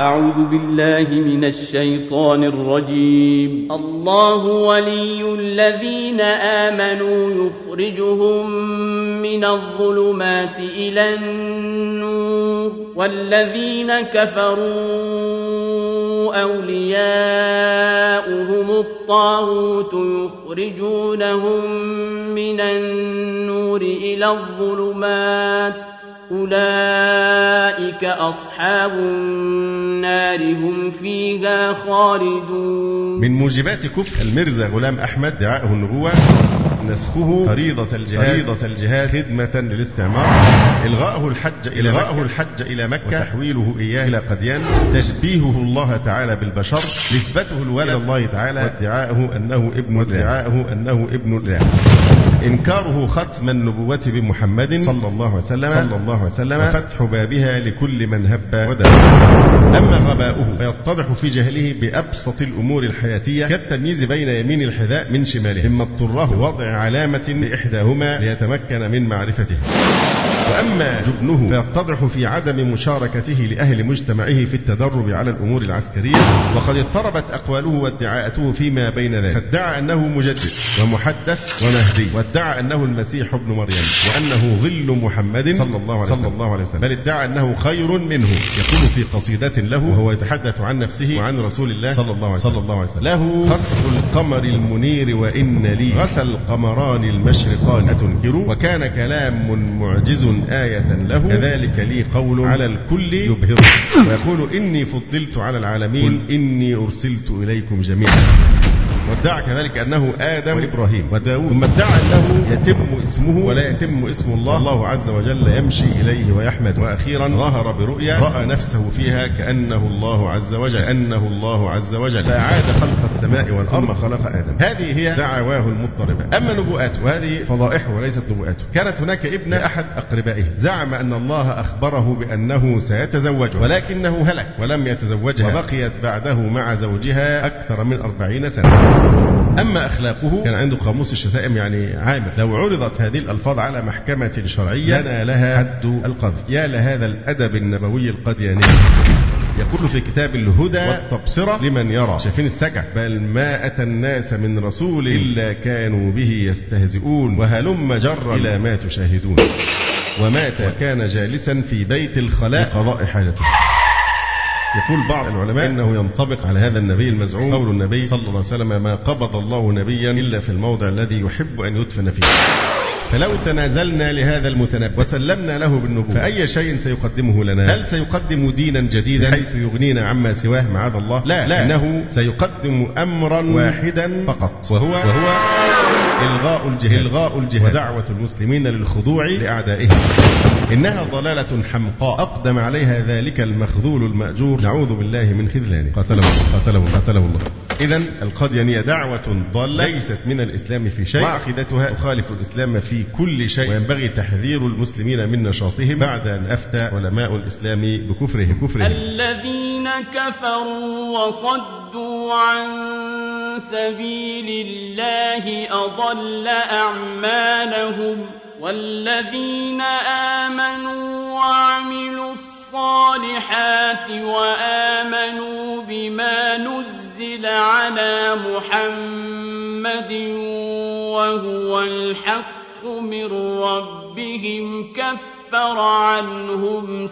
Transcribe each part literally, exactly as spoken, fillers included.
أعوذ بالله من الشيطان الرجيم. الله ولي الذين آمنوا يخرجهم من الظلمات إلى النور والذين كفروا أولياؤهم الطاغوت يخرجونهم من النور إلى الظلمات أولئك أصحاب النار هم فيها خالدون. من موجبات كفر الميرزا غلام أحمد ادعاءه النبوة نسخه فريضة الجهاد فريضة الجهاد خدمة للاستعمار، إلغاءه الحج إلى إلغاءه الحج إلى مكة وتحويله إياه إلى قديان، تشبيهه الله تعالى بالبشر، نسبته الولد إلى الله تعالى، وادعاءه أنه ابن وادعاءه أنه ابن الله، إنكاره ختم النبوة بمحمد صلى الله عليه وسلم صلى الله عليه وسلم وفتح بابها لكل من هب ودب. أما غباؤه فيتضح في جهله بأبسط الأمور الحياتية كالتمييز بين يمين الحذاء من شماله، مما اضطره لوضع علامة لإحداهما ليتمكن من معرفتها. وأما جبنه فيتضح في عدم مشاركته لأهل مجتمعه في التدرب على الأمور العسكرية، وقد اضطربت أقواله وادعاءاته فيما بين ذلك، فادعى أنه مجدد ومحدث ومهدي، وادعى أنه المسيح ابن مريم، وأنه ظل محمد صلى الله عليه وسلم, صلى الله عليه وسلم. بل ادعى أنه خير منه، يقول في قصيدة له وهو يتحدث عن نفسه وعن رسول الله صلى الله عليه وسلم, صلى الله عليه وسلم. له خسف القمر المنير وإن لي غسى القمران المشرقان أتنكر، وكان كلام معجز آية له، كذلك لي قول على الكل يبهر، ويقول إني فضلت على العالمين، قل إني أرسلت إليكم جميعا. وادعى كذلك أنه آدم وإبراهيم وداود، ثم ادعى أنه يتم اسمه ولا يتم اسم الله، الله عز وجل يمشي إليه ويحمد. وأخيرا ظهر برؤيا رأى نفسه فيها كأنه الله عز وجل كأنه الله عز وجل فأعاد خلق السماء والأرض خلق آدم. هذه هي دعواه المضطربة. أما نبوءاته وهذه فضائحه وليست نبوءاته، كانت هناك ابن أحد أقربائه زعم أن الله أخبره بأنه سيتزوجها، ولكنه هلك ولم يتزوجها، وبقيت بعده مع زوجها أكثر من أربعين سنة. أما أخلاقه كان عنده قاموس الشتائم يعني عامر، لو عرضت هذه الألفاظ على محكمة شرعية لنا لها حد القذف. يا لهذا الأدب النبوي القدياني. يقول في كتاب الهدى والتبصرة لمن يرى، شايفين السجع، بل ما أتى الناس من رسول إلا كانوا به يستهزئون، وهلم جرا إلى ما تشاهدون. ومات وكان جالسا في بيت الخلاء لقضاء حاجته. يقول بعض العلماء إنه ينطبق على هذا النبي المزعوم قول النبي صلى الله عليه وسلم: ما قبض الله نبيا إلا في الموضع الذي يحب أن يدفن فيه. فلو تنازلنا لهذا المتنبي وسلمنا له بالنبوة فأي شيء سيقدمه لنا؟ هل سيقدم دينا جديدا حيث يغنينا عما سواه معاذ الله؟ لا, لا إنه سيقدم أمرا واحدا فقط، وهو وهو إلغاء الجهاد إلغاء الجهاد ودعوة المسلمين للخضوع لأعدائهم. إنها ضلالة حمقاء أقدم عليها ذلك المخذول المأجور، نعوذ بالله من خذلانه، قاتله قاتله قاتله الله. إذن القاديانية دعوة ضالة ليست من الإسلام في شيء، وعقيدتها تخالف الإسلام في كل شيء، وينبغي تحذير المسلمين من نشاطهم بعد أن أفتى علماء الإسلام بكفرهم كفرهم. الذين كفروا وصدوا عن سبيل الله أضل أعمالهم، والذين آمنوا وعملوا الصالحات وآمنوا بما نزل على محمد وهو الحق من ربهم كفر عنهم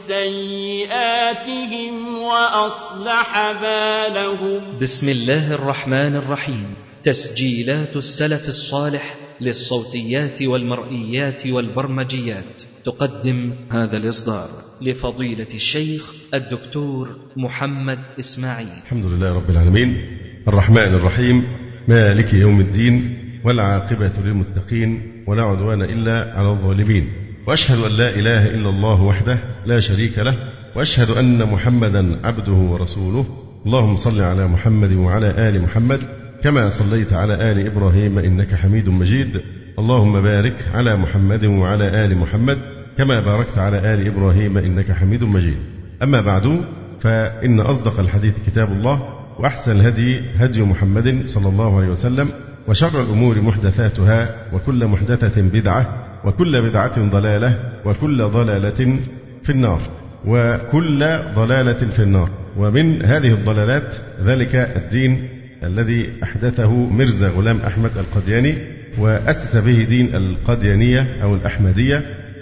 سيئاتهم وأصلح بالهم. بسم الله الرحمن الرحيم. تسجيلات السلف الصالح للصوتيات والمرئيات والبرمجيات تقدم هذا الإصدار لفضيلة الشيخ الدكتور محمد إسماعيل. الحمد لله رب العالمين، الرحمن الرحيم، مالك يوم الدين، والعاقبة للمتقين، ولا عدوان إلا على الظالمين. وأشهد أن لا إله إلا الله وحده لا شريك له، وأشهد أن محمدا عبده ورسوله. اللهم صل على محمد وعلى آل محمد كما صليت على آل إبراهيم إنك حميد مجيد. اللهم بارك على محمد وعلى آل محمد كما باركت على آل إبراهيم إنك حميد مجيد. أما بعد، فإن أصدق الحديث كتاب الله، وأحسن الهدي هدي محمد صلى الله عليه وسلم، وشر الأمور محدثاتها، وكل محدثة بدعة، وكل بدعة ضلالة، وكل ضلالة في النار، وكل ضلالة في النار. ومن هذه الضلالات ذلك الدين الذي أحدثه ميرزا غلام أحمد القادياني، وأسس به دين القاديانية أو الأحمدية،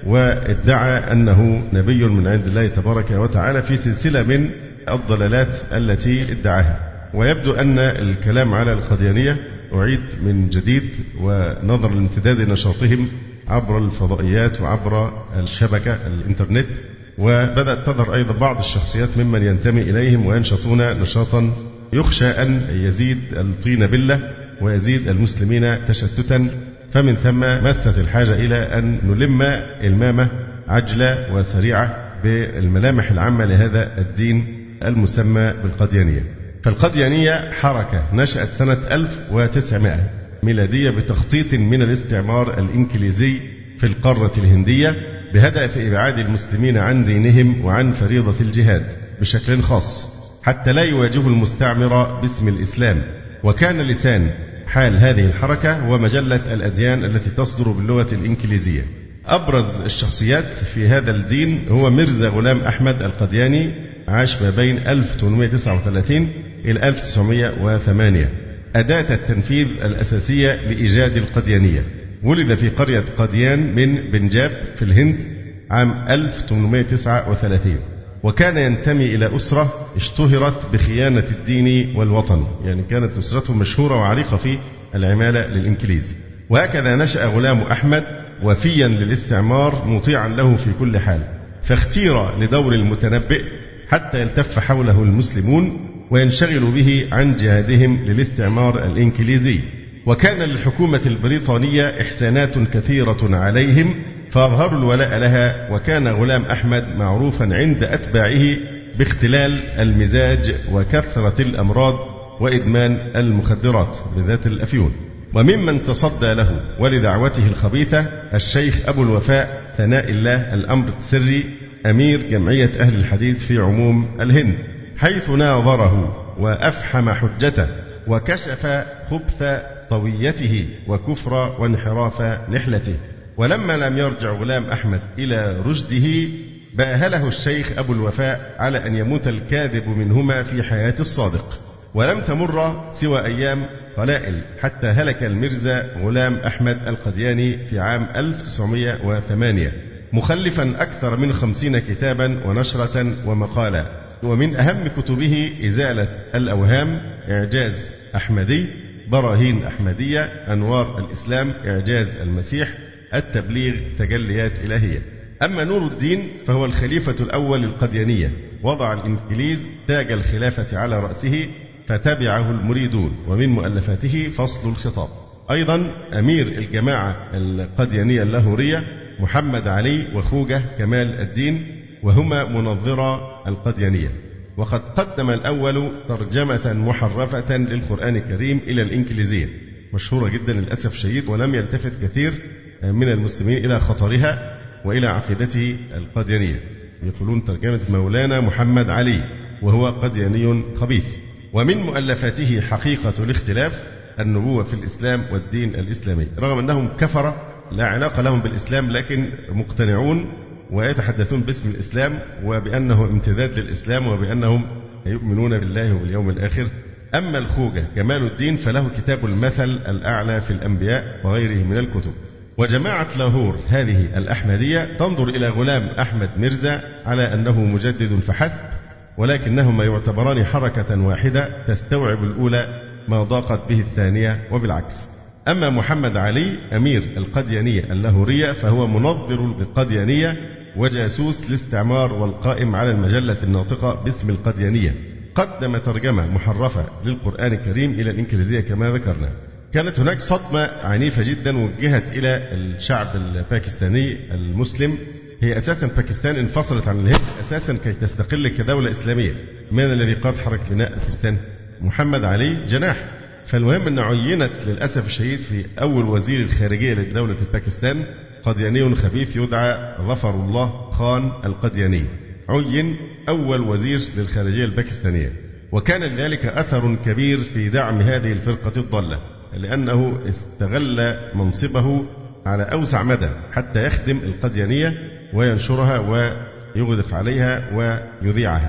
وادعى أنه نبي من عند الله تبارك وتعالى في سلسلة من الضلالات التي ادعاها. ويبدو أن الكلام على القاديانية أعيد من جديد، ونظر لامتداد نشاطهم عبر الفضائيات وعبر الشبكة الإنترنت، وبدأت تظهر أيضا بعض الشخصيات ممن ينتمي إليهم وينشطون نشاطا يخشى أن يزيد الطين بلة ويزيد المسلمين تشتتا، فمن ثم مست الحاجة إلى أن نلم إلمامة عجلة وسريعة بالملامح العامة لهذا الدين المسمى بالقاديانية. فالقاديانية حركة نشأت سنة ألف وتسعمائة ميلادية بتخطيط من الاستعمار الإنجليزي في القارة الهندية، بهدف إبعاد المسلمين عن دينهم وعن فريضة الجهاد بشكل خاص، حتى لا يواجهوا المستعمر باسم الإسلام. وكان لسان حال هذه الحركة هو مجلة الأديان التي تصدر باللغة الإنجليزية. أبرز الشخصيات في هذا الدين هو ميرزا غلام أحمد القادياني، عاش ما بين ألف وثمانمائة وتسعة وثلاثين إلى ألف وتسعمائة وثمانية، أداة التنفيذ الأساسية لإيجاد القاديانية. ولد في قرية قاديان من بنجاب في الهند عام ألف وثمانمائة وتسعة وثلاثين، وكان ينتمي إلى أسرة اشتهرت بخيانة الدين والوطن، يعني كانت أسرته مشهورة وعريقة في العمالة للإنجليز. وهكذا نشأ غلام أحمد وفيا للاستعمار مطيعا له في كل حال، فاختير لدور المتنبئ حتى يلتف حوله المسلمون وينشغلوا به عن جهادهم للاستعمار الإنجليزي. وكان للحكومة البريطانية إحسانات كثيرة عليهم، فأظهروا الولاء لها. وكان غلام أحمد معروفا عند أتباعه باختلال المزاج وكثرة الأمراض وإدمان المخدرات بذات الأفيون. وممن تصدى له ولدعوته الخبيثة الشيخ أبو الوفاء ثناء الله الأمر السري، أمير جمعية أهل الحديث في عموم الهند، حيث ناظره وأفحم حجته وكشف خبث طويته وكفر وانحراف نحلته. ولما لم يرجع غلام أحمد إلى رشده بأهله الشيخ أبو الوفاء على أن يموت الكاذب منهما في حياة الصادق. ولم تمر سوى أيام قلائل حتى هلك الميرزا غلام أحمد القادياني في عام ألف وتسعمائة وثمانية، مخلفا أكثر من خمسين كتابا ونشرة ومقالا. ومن أهم كتبه إزالة الأوهام، إعجاز أحمدي، براهين أحمدية، أنوار الإسلام، إعجاز المسيح، التبليغ، تجليات إلهية. أما نور الدين فهو الخليفة الأول للقاديانية، وضع الإنجليز تاج الخلافة على رأسه فتبعه المريدون. ومن مؤلفاته فصل الخطاب. أيضا أمير الجماعة القاديانية اللاهورية محمد علي وخوجة كمال الدين، وهما منظرا القاديانية. وقد قدم الأول ترجمة محرفة للقرآن الكريم إلى الإنجليزية مشهورة جدا للأسف الشديد، ولم يلتفت كثير من المسلمين إلى خطرها وإلى عقيدته القاديانية. يقولون ترجمة مولانا محمد علي وهو قادياني خبيث. ومن مؤلفاته حقيقة الاختلاف، النبوة في الإسلام والدين الإسلامي، رغم أنهم كفرة لا علاقة لهم بالإسلام لكن مقتنعون ويتحدثون باسم الإسلام وبأنه امتداد للإسلام وبأنهم يؤمنون بالله وباليوم الآخر. أما الخوجة كمال الدين فله كتاب المثل الأعلى في الأنبياء وغيره من الكتب. وجماعة لاهور هذه الأحمدية تنظر إلى غلام أحمد ميرزا على أنه مجدد فحسب، ولكنهما يعتبران حركة واحدة تستوعب الأولى ما ضاقت به الثانية وبالعكس. أما محمد علي أمير القاديانية اللاهورية فهو منظر للقاديانية وجاسوس الاستعمار والقائم على المجلة الناطقة باسم القاديانية. قدم ترجمة محرفة للقرآن الكريم إلى الإنجليزية كما ذكرنا. كانت هناك صدمة عنيفة جدا وجهت إلى الشعب الباكستاني المسلم. هي أساسا باكستان انفصلت عن الهند أساسا كي تستقل كدولة إسلامية. من الذي قاد حركة بناء باكستان؟ محمد علي جناح. فالمهم أن عينت للأسف الشديد في أول وزير الخارجية لدولة باكستان قادياني خبيث يدعى ظفر الله خان القادياني، عين أول وزير للخارجية الباكستانية. وكان لذلك أثر كبير في دعم هذه الفرقة الضالة، لأنه استغل منصبه على أوسع مدى حتى يخدم القاديانية وينشرها ويغدق عليها ويذيعها.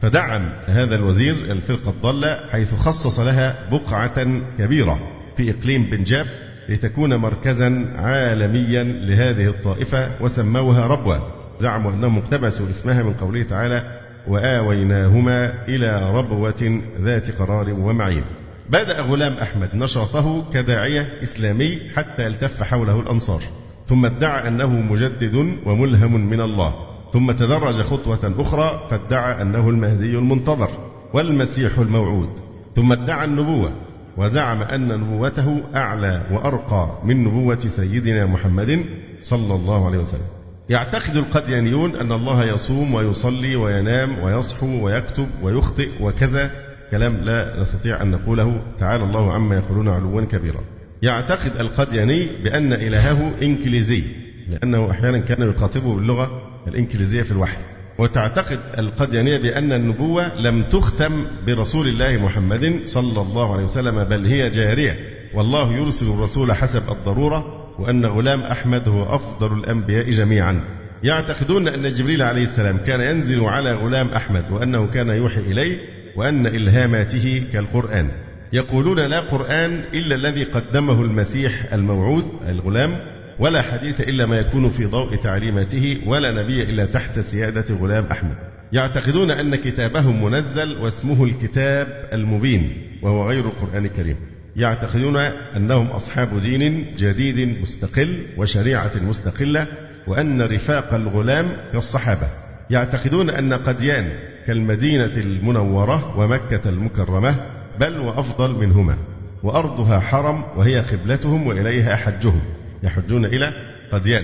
فدعم هذا الوزير الفرقة الضالة حيث خصص لها بقعة كبيرة في إقليم بنجاب لتكون مركزا عالميا لهذه الطائفة وسموها ربوة. زعموا أنهم اقتبسوا اسمها من قوله تعالى وآويناهما إلى ربوة ذات قرار ومعين. بدأ غلام أحمد نشاطه كداعية إسلامي حتى التف حوله الأنصار، ثم ادعى أنه مجدد وملهم من الله، ثم تدرج خطوة أخرى فادعى أنه المهدي المنتظر والمسيح الموعود، ثم ادعى النبوة وزعم أن نبوته أعلى وأرقى من نبوة سيدنا محمد صلى الله عليه وسلم. يعتقد القديانيون أن الله يصوم ويصلي وينام ويصحو ويكتب ويخطئ وكذا كلام لا نستطيع أن نقوله، تعالى الله عما يقولون علوا كبيرا. يعتقد القدياني بأن إلهه إنكليزي لأنه أحيانا كان يخاطبه باللغة الإنكليزية في الوحي. وتعتقد القديانية بأن النبوة لم تختم برسول الله محمد صلى الله عليه وسلم بل هي جارية، والله يرسل الرسول حسب الضرورة، وأن غلام أحمد هو أفضل الأنبياء جميعا. يعتقدون أن جبريل عليه السلام كان ينزل على غلام أحمد وأنه كان يوحي إليه وأن إلهاماته كالقرآن. يقولون لا قرآن إلا الذي قدمه المسيح الموعود الغلام، ولا حديث إلا ما يكون في ضوء تعليماته، ولا نبي إلا تحت سيادة غلام أحمد. يعتقدون أن كتابهم منزل واسمه الكتاب المبين وهو غير القرآن الكريم. يعتقدون أنهم أصحاب دين جديد مستقل وشريعة مستقلة، وأن رفاق الغلام كالصحابة. يعتقدون أن قديان كالمدينة المنورة ومكة المكرمة بل وأفضل منهما، وأرضها حرم وهي قبلتهم وإليها حجهم، يحجون إلى قديان،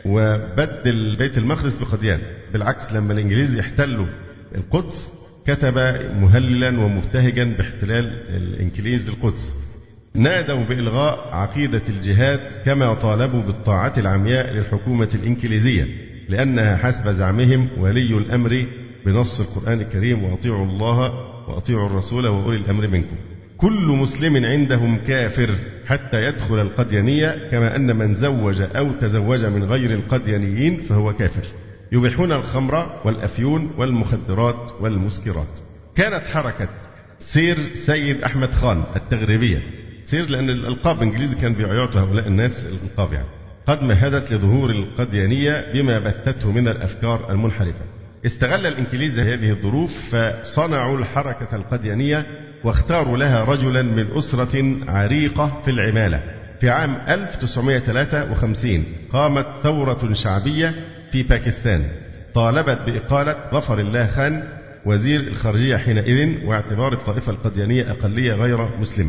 وبدل بيت المقدس بقديان. بالعكس لما الإنجليز يحتلوا القدس كتب مهللا ومبتهجا باحتلال الإنجليز القدس. نادوا بإلغاء عقيدة الجهاد كما طالبوا بالطاعة العمياء للحكومة الإنجليزية، لأنها حسب زعمهم ولي الأمر بنص القرآن الكريم وأطيعوا الله وأطيعوا الرسول وأولي الأمر منكم. كل مسلم عندهم كافر حتى يدخل القديانية، كما أن من زوج أو تزوج من غير القديانيين فهو كافر. يبيحون الخمر والأفيون والمخدرات والمسكرات. كانت حركة سير سيد أحمد خان التغريبية، سير لأن الألقاب الإنجليزي كان بيعطوا هؤلاء الناس الألقاب يعني، قد مهدت لظهور القديانية بما بثته من الأفكار المنحرفة. استغل الإنجليز هذه الظروف فصنعوا الحركة القديانية واختاروا لها رجلا من أسرة عريقة في العمالة. في عام ألف وتسعمائة وثلاثة وخمسين قامت ثورة شعبية في باكستان طالبت بإقالة ظفر الله خان وزير الخارجية حينئذ، واعتبار الطائفة القديانية أقلية غير مسلمة.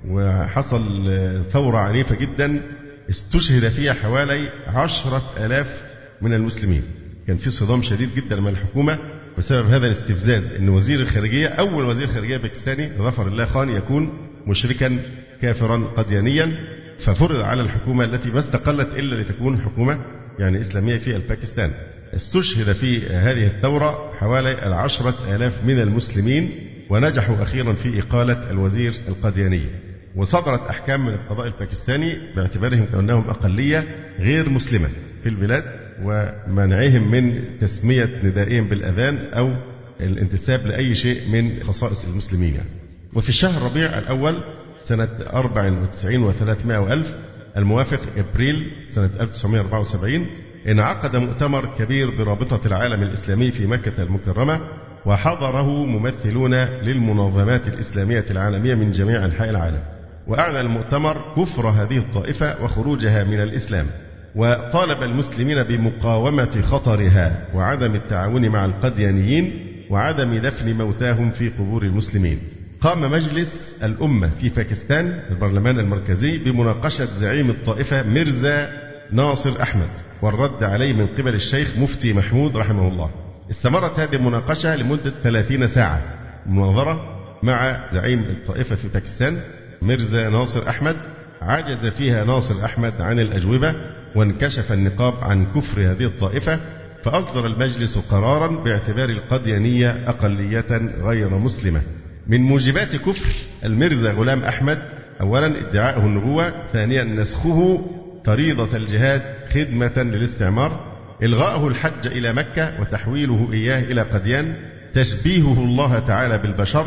وحصل ثورة عنيفة جدا استشهد فيها حوالي عشرة آلاف من المسلمين. كان في صدام شديد جدا مع الحكومة بسبب هذا الاستفزاز، أن وزير الخارجية أول وزير خارجية باكستاني ظفر الله خان يكون مشركا كافرا قديانيا، ففرض على الحكومة التي ما استقلت إلا لتكون حكومة يعني إسلامية في الباكستان. استشهد في هذه الثورة حوالي العشرة آلاف من المسلمين، ونجحوا أخيرا في إقالة الوزير القدياني. وصدرت أحكام من القضاء الباكستاني باعتبارهم أنهم أقلية غير مسلمة في البلاد، ومنعهم من تسمية ندائهم بالأذان أو الانتساب لأي شيء من خصائص المسلمين يعني. وفي الشهر ربيع الأول سنة أربع وتسعين وثلاثمائة وألف الموافق إبريل سنة ألف وتسعمائة وأربعة وسبعين انعقد مؤتمر كبير برابطة العالم الإسلامي في مكة المكرمة، وحضره ممثلون للمنظمات الإسلامية العالمية من جميع أنحاء العالم. وأعلن المؤتمر كفر هذه الطائفة وخروجها من الإسلام، وطالب المسلمين بمقاومة خطرها وعدم التعاون مع القديانيين وعدم دفن موتاهم في قبور المسلمين. قام مجلس الأمة في باكستان البرلمان المركزي بمناقشة زعيم الطائفة ميرزا ناصر أحمد والرد عليه من قبل الشيخ مفتي محمود رحمه الله. استمرت هذه المناقشة لمدة ثلاثين ساعة، مناظرة مع زعيم الطائفة في باكستان ميرزا ناصر أحمد. عجز فيها ناصر أحمد عن الأجوبة، وانكشف النقاب عن كفر هذه الطائفة، فأصدر المجلس قرارا باعتبار القديانية أقلية غير مسلمة. من موجبات كفر الميرزا غلام أحمد أولا ادعاءه النبوة، ثانيا نسخه فريضة الجهاد خدمة للاستعمار، إلغاءه الحج إلى مكة وتحويله إياه إلى قديان، تشبيهه الله تعالى بالبشر،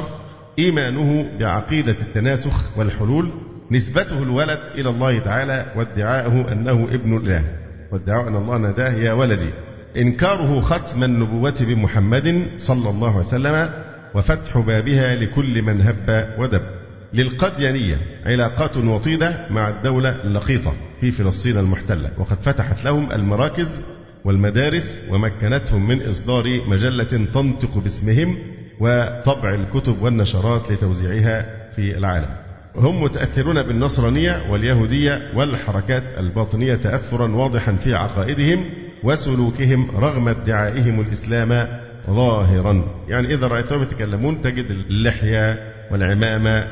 إيمانه بعقيدة التناسخ والحلول، نسبته الولد إلى الله تعالى وادعاءه أنه ابن الله، وادعاء أن الله ناداه يا ولدي، إنكاره ختم النبوة بمحمد صلى الله عليه وسلم وفتح بابها لكل من هب ودب. للقديانية علاقات وطيدة مع الدولة اللقيطة في فلسطين المحتلة، وقد فتحت لهم المراكز والمدارس ومكنتهم من إصدار مجلة تنطق باسمهم وطبع الكتب والنشرات لتوزيعها في العالم. هم متأثرون بالنصرانية واليهودية والحركات الباطنية تأثرا واضحا في عقائدهم وسلوكهم رغم ادعائهم الإسلام ظاهرا. يعني إذا رأيتهم يتكلمون تجد اللحية والعمامة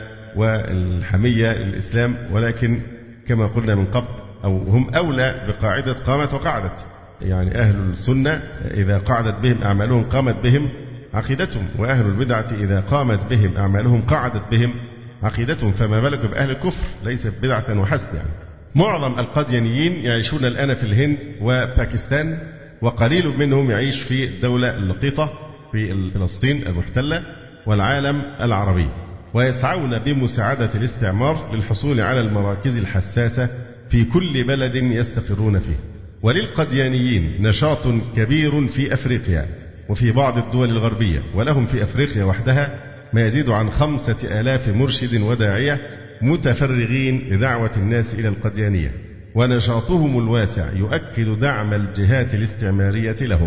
والحمية للإسلام، ولكن كما قلنا من قبل أو هم أولى بقاعدة قامت وقعدت. يعني أهل السنة إذا قعدت بهم أعمالهم قامت بهم عقيدتهم، وأهل البدعة إذا قامت بهم أعمالهم قعدت بهم عقيدتهم، فما بالك بأهل الكفر، ليس بدعة وحسب. يعني معظم القديانيين يعيشون الآن في الهند وباكستان، وقليل منهم يعيش في الدولة اللقيطة في فلسطين المحتلة والعالم العربي، ويسعون بمساعدة الاستعمار للحصول على المراكز الحساسة في كل بلد يستقرون فيه. وللقديانيين نشاط كبير في أفريقيا وفي بعض الدول الغربية، ولهم في أفريقيا وحدها ما يزيد عن خمسة آلاف مرشد وداعية متفرغين لدعوة الناس إلى القديانية، ونشاطهم الواسع يؤكد دعم الجهات الاستعمارية لهم.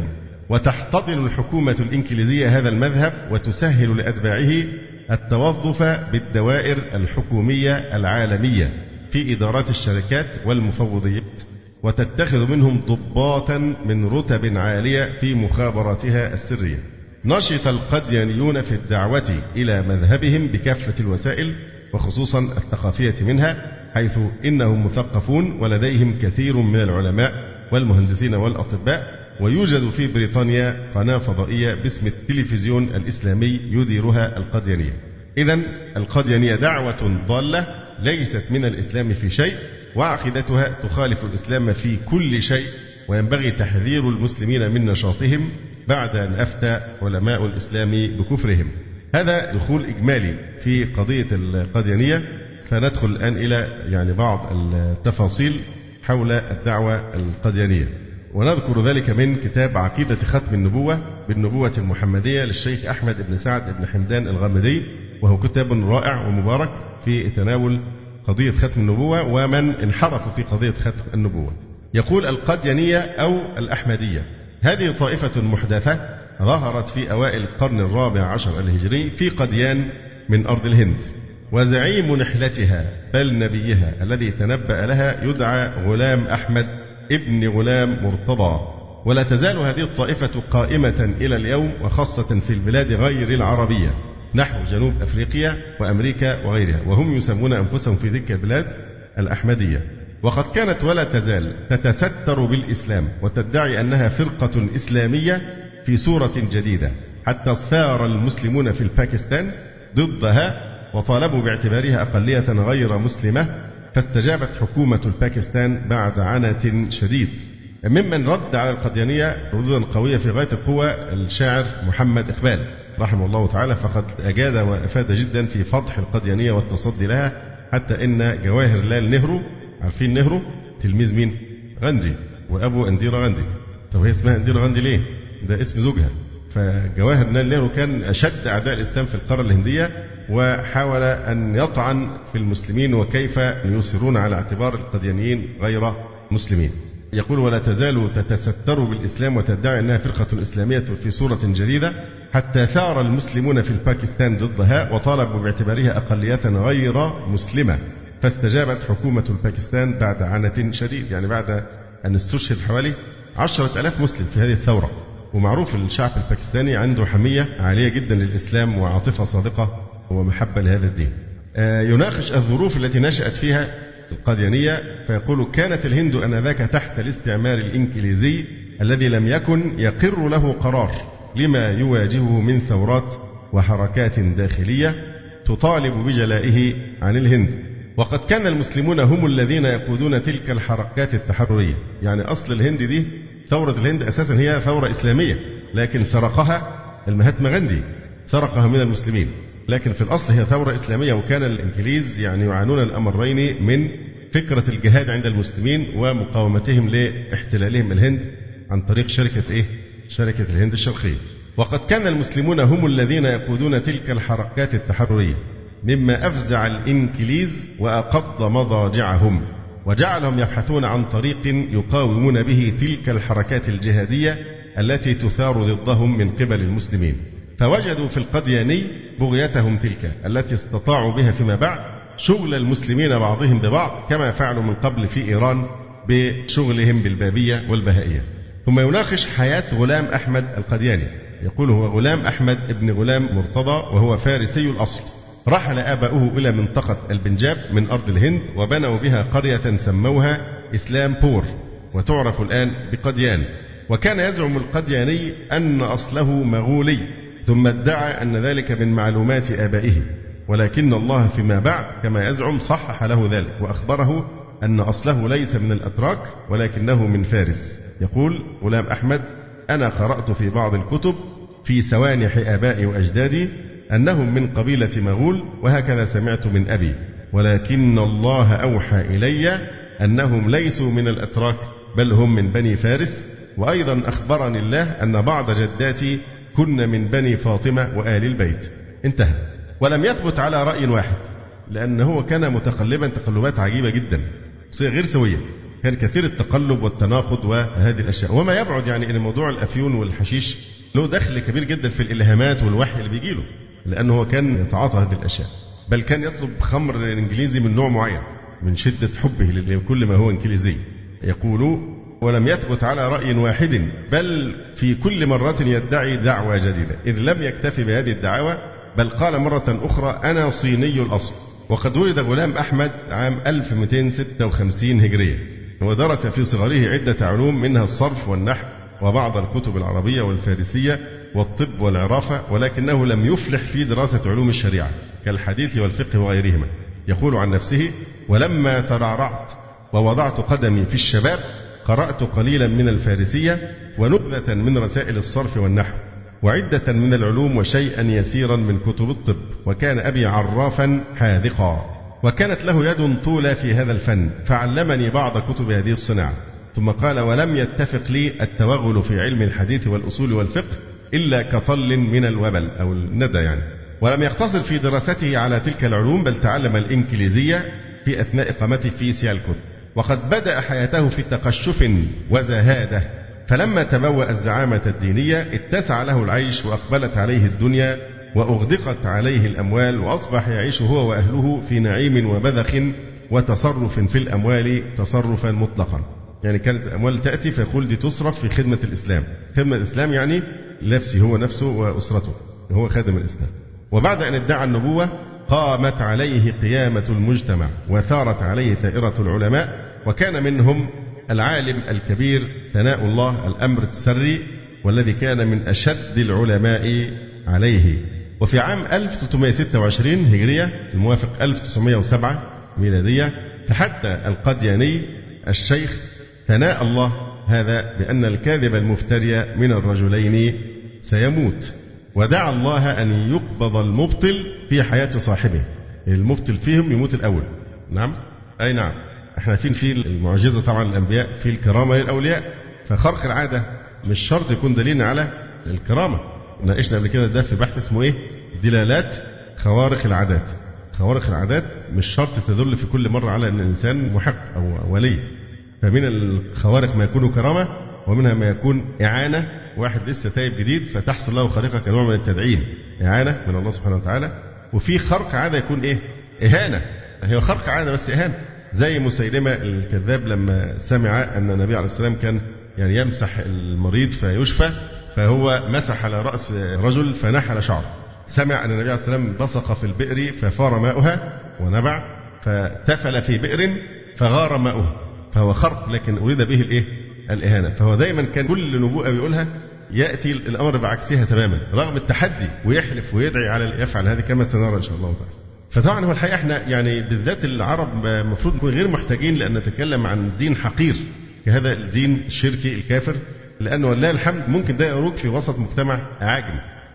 وتحتضن الحكومة الإنجليزية هذا المذهب وتسهل لأتباعه التوظف بالدوائر الحكومية العالمية في إدارات الشركات والمفوضيات، وتتخذ منهم ضباطا من رتب عالية في مخابراتها السرية. نشط القديانيون في الدعوة إلى مذهبهم بكافة الوسائل وخصوصا الثقافية منها، حيث إنهم مثقفون ولديهم كثير من العلماء والمهندسين والأطباء. ويوجد في بريطانيا قناة فضائية باسم التلفزيون الإسلامي يديرها القديانية. إذن القديانية دعوة ضالة ليست من الإسلام في شيء، وعقيدتها تخالف الإسلام في كل شيء، وينبغي تحذير المسلمين من نشاطهم بعد أن أفتى علماء الإسلام بكفرهم. هذا دخول إجمالي في قضية القديانية، فندخل الآن إلى يعني بعض التفاصيل حول الدعوة القديانية، ونذكر ذلك من كتاب عقيدة ختم النبوة بالنبوة المحمدية للشيخ أحمد بن سعد بن حمدان الغامدي، وهو كتاب رائع ومبارك في تناول قضية ختم النبوة ومن انحرفوا في قضية ختم النبوة. يقول القديانية أو الأحمدية هذه طائفة محدثة ظهرت في أوائل القرن الرابع عشر الهجري في قديان من أرض الهند، وزعيم نحلتها بل نبيها الذي تنبأ لها يدعى غلام أحمد ابن غلام مرتضى. ولا تزال هذه الطائفة قائمة إلى اليوم، وخاصة في البلاد غير العربية نحو جنوب أفريقيا وأمريكا وغيرها، وهم يسمون أنفسهم في تلك البلاد الأحمدية. وقد كانت ولا تزال تتستر بالإسلام وتدعي أنها فرقة إسلامية في صورة جديدة، حتى ثار المسلمون في الباكستان ضدها وطالبوا باعتبارها أقلية غير مسلمة، فاستجابت حكومة الباكستان بعد عنة شديد. ممن رد على القديانية ردودا قوية في غاية القوة الشاعر محمد إقبال رحمه الله تعالى، فقد أجاد وأفاد جدا في فضح القديانية والتصدي لها، حتى إن جواهر لال نهرو، عارفين نهرو تلميذ مين؟ غاندي، وأبو أنديرا غاندي. طب هي اسمها أنديرا غاندي ليه؟ ده اسم زوجها. فجواهر لال نهرو كان أشد أعداء الإسلام في القارة الهندية، وحاول أن يطعن في المسلمين وكيف يصرون على اعتبار القديانيين غير مسلمين. يقول ولا تزال تتستر بالإسلام وتدعي أنها فرقة إسلامية في صورة جديدة، حتى ثار المسلمون في الباكستان ضدها وطالبوا باعتبارها أقلية غير مسلمة، فاستجابت حكومة الباكستان بعد عنة شديد، يعني بعد أن استشهد حوالي عشرة ألاف مسلم في هذه الثورة. ومعروف الشعب الباكستاني عنده حمية عالية جدا للإسلام وعاطفة صادقة ومحبة لهذا الدين. يناقش الظروف التي نشأت فيها القديانية، فيقول كانت الهند آنذاك تحت الاستعمار الإنجليزي الذي لم يكن يقر له قرار لما يواجهه من ثورات وحركات داخلية تطالب بجلائه عن الهند. وقد كان المسلمون هم الذين يقودون تلك الحركات التحررية. يعني أصل الهند دي، ثورة الهند أساسا هي ثورة إسلامية، لكن سرقها المهاتما غاندي سرقها من المسلمين، لكن في الأصل هي ثورة إسلامية. وكان الإنجليز يعني يعانون الأمرين من فكرة الجهاد عند المسلمين ومقاومتهم لاحتلالهم الهند عن طريق شركة إيه؟ شركة الهند الشرقية. وقد كان المسلمون هم الذين يقودون تلك الحركات التحررية، مما أفزع الإنجليز وأقض مضاجعهم، وجعلهم يبحثون عن طريق يقاومون به تلك الحركات الجهادية التي تثار ضدهم من قبل المسلمين. فوجدوا في القدياني بغيتهم تلك التي استطاعوا بها فيما بعد شغل المسلمين بعضهم ببعض، كما فعلوا من قبل في إيران بشغلهم بالبابية والبهائية. ثم يناقش حياة غلام أحمد القدياني. يقول هو غلام أحمد ابن غلام مرتضى، وهو فارسي الأصل. رحل آباؤه إلى منطقة البنجاب من أرض الهند، وبنوا بها قرية سموها إسلام بور، وتعرف الآن بقديان. وكان يزعم القدياني أن أصله مغولي، ثم ادعى أن ذلك من معلومات آبائه، ولكن الله فيما بعد كما يزعم صحح له ذلك، وأخبره أن أصله ليس من الأتراك ولكنه من فارس. يقول غلام أحمد: أنا قرأت في بعض الكتب في سوانح آبائي وأجدادي أنهم من قبيلة مغول، وهكذا سمعت من أبي، ولكن الله أوحى إلي أنهم ليسوا من الأتراك بل هم من بني فارس. وأيضا أخبرني الله أن بعض جداتي كن من بني فاطمة وآل البيت. انتهى. ولم يثبت على رأي واحد، لأنه كان متقلبا تقلبات عجيبة جدا غير سوية، كان كثير التقلب والتناقض وهذه الأشياء. وما يبعد يعني أن موضوع الأفيون والحشيش له دخل كبير جدا في الإلهامات والوحي اللي بيجيله، لأنه كان يتعاطى هذه الأشياء، بل كان يطلب خمر إنجليزي من نوع معين من شدة حبه لكل ما هو إنجليزي. يقول: ولم يثبت على رأي واحد، بل في كل مرة يدعي دعوة جديدة، إذ لم يكتفي بهذه الدعوة، بل قال مرة أخرى: أنا صيني الأصل. وقد ولد غلام أحمد عام ألف ومئتين وستة وخمسين هجرية، ودرس في صغره عدة علوم، منها الصرف والنحو وبعض الكتب العربية والفارسية والطب والعرافة، ولكنه لم يفلح في دراسة علوم الشريعة كالحديث والفقه وغيرهما. يقول عن نفسه: ولما ترعرعت ووضعت قدمي في الشباب قرأت قليلا من الفارسية ونبذة من رسائل الصرف والنحو وعدة من العلوم وشيئا يسيرا من كتب الطب. وكان أبي عرافا حاذقا، وكانت له يد طولى في هذا الفن، فعلمني بعض كتب هذه الصناعة. ثم قال: ولم يتفق لي التوغل في علم الحديث والأصول والفقه إلا كطل من الوبل أو الندى يعني. ولم يقتصر في دراسته على تلك العلوم، بل تعلم الإنجليزية في أثناء إقامته في سيالكوت. وقد بدأ حياته في تقشف وزهادة، فلما تبوأ الزعامة الدينية اتسع له العيش، وأقبلت عليه الدنيا وأغدقت عليه الأموال، وأصبح يعيش هو وأهله في نعيم وبذخ وتصرف في الأموال تصرفا مطلقا. يعني كانت الأموال تأتي فيقول دي تصرف في خدمة الإسلام. خدمة الإسلام يعني نفسه هو نفسه وأسرته، هو خادم الإسلام. وبعد أن ادعى النبوة قامت عليه قيامة المجتمع، وثارت عليه ثائرة العلماء، وكان منهم العالم الكبير ثناء الله الأمر التسري، والذي كان من أشد العلماء عليه. وفي عام ألف وثلاثمائة وستة وعشرين هجرية الموافق ألف وتسعمائة وسبعة ميلادية تحدى القدياني الشيخ ثناء الله هذا بأن الكاذب المفتري من الرجلين سيموت، ودعا الله أن يقبض المبطل في حياة صاحبه. المبطل فيهم يموت الأول. نعم، أي نعم، احنا عارفين في المعجزة طبعا الأنبياء، في الكرامة للأولياء، فخرق العادة مش شرط يكون دليل على الكرامة. ناقشنا قبل كده ده في بحث اسمه ايه؟ دلالات خوارق العادات. خوارق العادات مش شرط تدل في كل مرة على أن الإنسان محق أو ولي، فمن الخوارق ما يكون كرامة، ومنها ما يكون إعانة، واحد لسه تايب جديد فتحصل له خارقة كنوع من التدعيم، إعانة من الله سبحانه وتعالى. وفي خرق عادة يكون إيه؟ إهانة. هي خرق عادة بس إهانة، زي مسيلمة الكذاب لما سمع أن النبي عليه السلام كان يعني يمسح المريض فيشفى، فهو مسح على رأس رجل فنحل شعره. سمع أن النبي عليه السلام بصق في البئر ففار ماؤها ونبع، فتفل في بئر فغار ماؤه، فهو خرق لكن أريد به الإيه؟ الإهانة. فهو دايما كان كل نبوءة بيقولها يأتي الأمر بعكسها تماما، رغم التحدي، ويحلف ويدعي على يفعل هذه كما سنرى إن شاء الله تعالى. فطبعا هو الحقيقة احنا يعني بالذات العرب المفروض نكون غير محتاجين لأن نتكلم عن دين حقير كهذا الدين الشركي الكافر، لأنه والله الحمد ممكن ده يروج في وسط مجتمع أعاجم،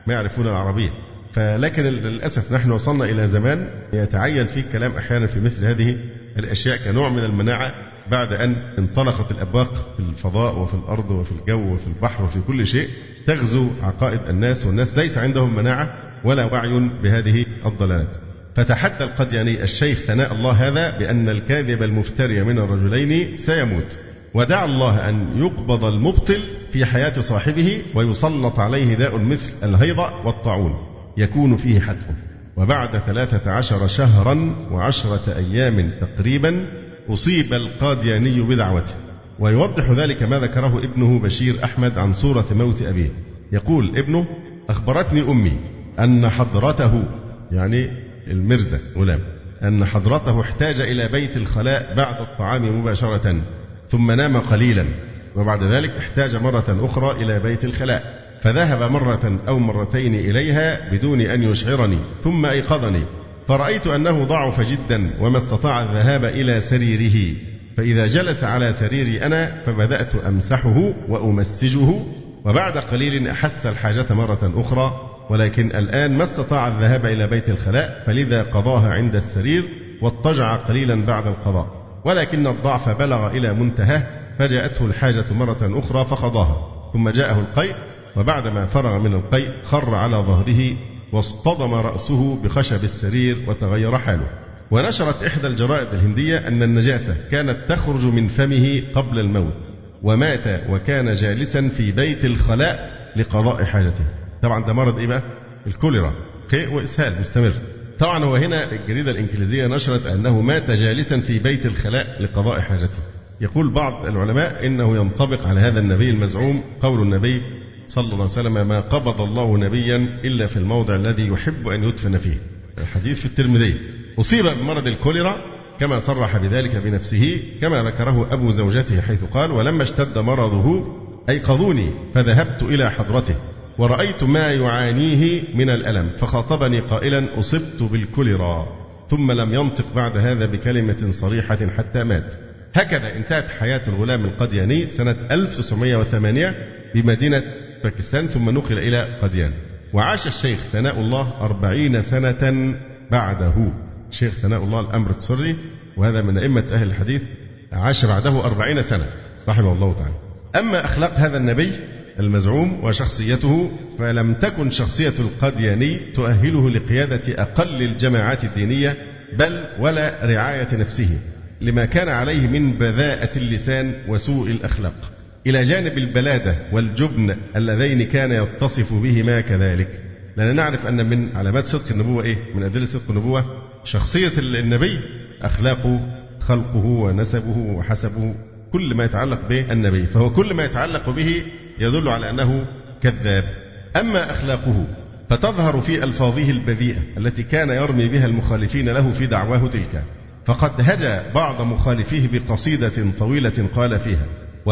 ما يعرفون العربية. فلكن للأسف نحن وصلنا إلى زمان يتعين فيه الكلام أحيانا في مثل هذه الأشياء كنوع من المناعة بعد أن انطلقت الأبواق في الفضاء وفي الأرض وفي الجو وفي البحر وفي كل شيء تغزو عقائد الناس، والناس ليس عندهم مناعة ولا وعي بهذه الضلالات. فتحدى القدياني الشيخ ثناء الله هذا بأن الكاذب المفتري من الرجلين سيموت، ودعا الله أن يقبض المبطل في حياة صاحبه ويسلط عليه داء مثل الهيضة والطاعون يكون فيه حتفه. وبعد ثلاثة عشر شهرا وعشرة أيام تقريبا أصيب القادياني بدعوته. ويوضح ذلك ما ذكره ابنه بشير أحمد عن صورة موت أبيه. يقول ابنه: أخبرتني أمي أن حضرته، يعني المرزا غلام، أن حضرته احتاج إلى بيت الخلاء بعد الطعام مباشرة، ثم نام قليلا، وبعد ذلك احتاج مرة أخرى إلى بيت الخلاء، فذهب مرة أو مرتين إليها بدون أن يشعرني، ثم أيقظني، فرأيت أنه ضعف جدا وما استطاع الذهاب إلى سريره، فإذا جلس على سريري أنا فبدأت أمسحه وأمسجه، وبعد قليل أحس الحاجة مرة أخرى، ولكن الآن ما استطاع الذهاب إلى بيت الخلاء، فلذا قضاها عند السرير واضطجع قليلا بعد القضاء، ولكن الضعف بلغ إلى منتهى فجاءته الحاجة مرة أخرى فقضاها، ثم جاءه القيء، وبعدما فرغ من القيء خر على ظهره واصطدم رأسه بخشب السرير وتغير حاله. ونشرت إحدى الجرائد الهندية أن النجاسة كانت تخرج من فمه قبل الموت، ومات وكان جالسا في بيت الخلاء لقضاء حاجته. طبعا ده مرض إيه بقى؟ الكوليرا، قيء وإسهال مستمر. طبعا هو هنا الجريدة الإنجليزية نشرت أنه مات جالسا في بيت الخلاء لقضاء حاجته. يقول بعض العلماء إنه ينطبق على هذا النبي المزعوم قول النبي صلى الله عليه وسلم: ما قبض الله نبيا إلا في الموضع الذي يحب أن يدفن فيه. الحديث في الترمذي. أصيب بمرض الكوليرا كما صرح بذلك بنفسه، كما ذكره أبو زوجته حيث قال: ولما اشتد مرضه أيقظوني فذهبت إلى حضرته ورأيت ما يعانيه من الألم، فخاطبني قائلا: أصبت بالكوليرا، ثم لم ينطق بعد هذا بكلمة صريحة حتى مات. هكذا انتهت حياة الغلام القدياني سنة ألف وتسعمائة وثمانية بمدينة باكستان، ثم نقل إلى قديان. وعاش الشيخ ثناء الله أربعين سنة بعده. الشيخ ثناء الله الأمر السري، وهذا من أئمة أهل الحديث، عاش بعده أربعين سنة رحمه الله تعالى. أما أخلاق هذا النبي المزعوم وشخصيته، فلم تكن شخصية القادياني تؤهله لقيادة أقل الجماعات الدينية، بل ولا رعاية نفسه، لما كان عليه من بذاءة اللسان وسوء الأخلاق، إلى جانب البلادة والجبن اللذين كان يتصف بهما كذلك. لأننا نعرف أن من علامات صدق النبوة إيه؟ من أدلة صدق النبوة شخصية النبي، أخلاقه، خلقه ونسبه وحسبه، كل ما يتعلق به النبي، فهو كل ما يتعلق به يدل على أنه كذاب. أما أخلاقه فتظهر في ألفاظه البذيئة التي كان يرمي بها المخالفين له في دعواه تلك، فقد هجا بعض مخالفيه بقصيدة طويلة قال فيها: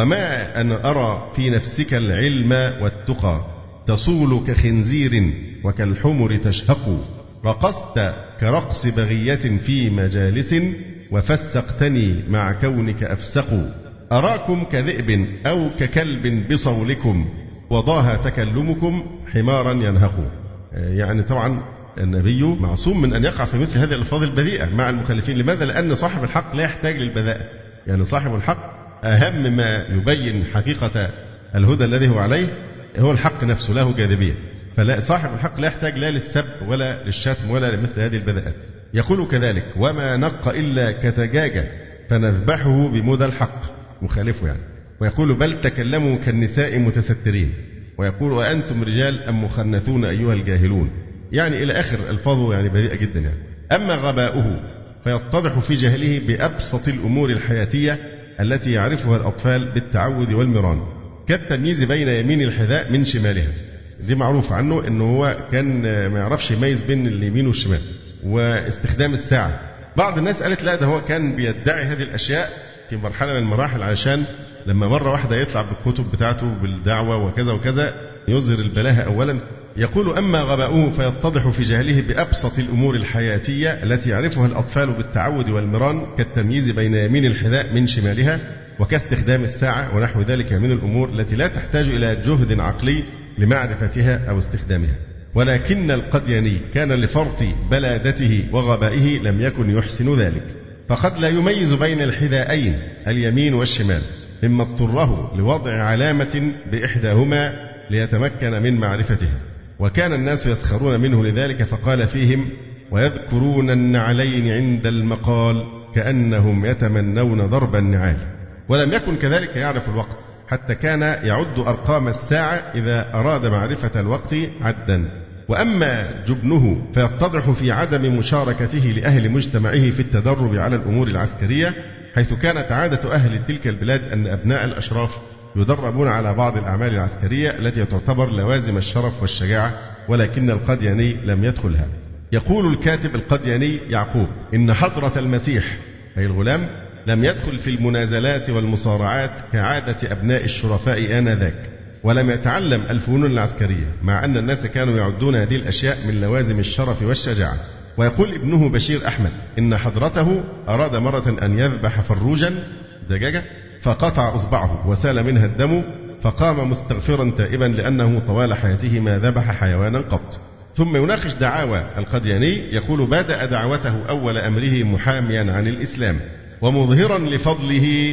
وما أن أرى في نفسك العلم والتقى، تصول كخنزير وكالحمر تشهق، رقصت كرقص بغية في مجالس، وفسقتني مع كونك أفسق، أراكم كذئب أو ككلب بصولكم، وضاها تكلمكم حمارا ينهق. يعني طبعا النبي معصوم من أن يقع في مثل هذه الألفاظ البذيئة مع المخالفين. لماذا؟ لأن صاحب الحق لا يحتاج للبذاءة، يعني صاحب الحق أهم ما يبين حقيقة الهدى الذي هو عليه هو الحق نفسه، له جاذبية، فلا صاحب الحق لا يحتاج لا للسب ولا للشتم ولا لمثل هذه البذاءات. يقول كذلك: وما نق إلا كتجاجة فنذبحه بمدى الحق، مخالفه يعني. ويقول: بل تكلموا كالنساء متسترين، ويقول: وأنتم رجال أم مخنثون أيها الجاهلون، يعني إلى آخر ألفاظه يعني بذيئة جدا يعني. أما غباؤه فيتضح في جهله بأبسط الأمور الحياتية التي يعرفها الأطفال بالتعود والمران، كالتمييز بين يمين الحذاء من شمالها. دي معروف عنه أنه هو كان ما يعرفش يميز بين اليمين والشمال. واستخدام الساعة، بعض الناس قالت لا ده هو كان بيدعي هذه الأشياء في مرحلة من المراحل علشان لما مرة واحدة يطلع بالكتب بتاعته بالدعوة وكذا وكذا يظهر البلاهة أولا. يقول: أما غباؤه فيتضح في جهله بأبسط الأمور الحياتية التي يعرفها الأطفال بالتعود والمران، كالتمييز بين يمين الحذاء من شمالها، وكاستخدام الساعة ونحو ذلك من الأمور التي لا تحتاج إلى جهد عقلي لمعرفتها أو استخدامها. ولكن القدياني كان لفرط بلادته وغبائه لم يكن يحسن ذلك، فقد لا يميز بين الحذاءين اليمين والشمال، مما اضطره لوضع علامة بإحداهما ليتمكن من معرفتها. وكان الناس يسخرون منه لذلك، فقال فيهم: ويذكرون النعلين عند المقال كأنهم يتمنون ضرب النعال. ولم يكن كذلك يعرف الوقت، حتى كان يعد أرقام الساعة إذا أراد معرفة الوقت عدا. وأما جبنه فيتضح في عدم مشاركته لأهل مجتمعه في التدرب على الأمور العسكرية، حيث كانت عادة أهل تلك البلاد أن أبناء الأشراف يدربون على بعض الأعمال العسكرية التي تعتبر لوازم الشرف والشجاعة، ولكن القدياني لم يدخلها. يقول الكاتب القدياني يعقوب إن حضرة المسيح أي الغلام لم يدخل في المنازلات والمصارعات كعادة أبناء الشرفاء آنذاك، ولم يتعلم الفنون العسكرية، مع أن الناس كانوا يعدون هذه الأشياء من لوازم الشرف والشجاعة. ويقول ابنه بشير أحمد إن حضرته أراد مرة أن يذبح فروجا دجاجة فقطع إصبعه وسال منها الدم، فقام مستغفرا تائبا لأنه طوال حياته ما ذبح حيوانا قط. ثم يناقش دعاوى القدياني، يقول: بدأ دعوته أول أمره محاميا عن الإسلام ومظهرا لفضله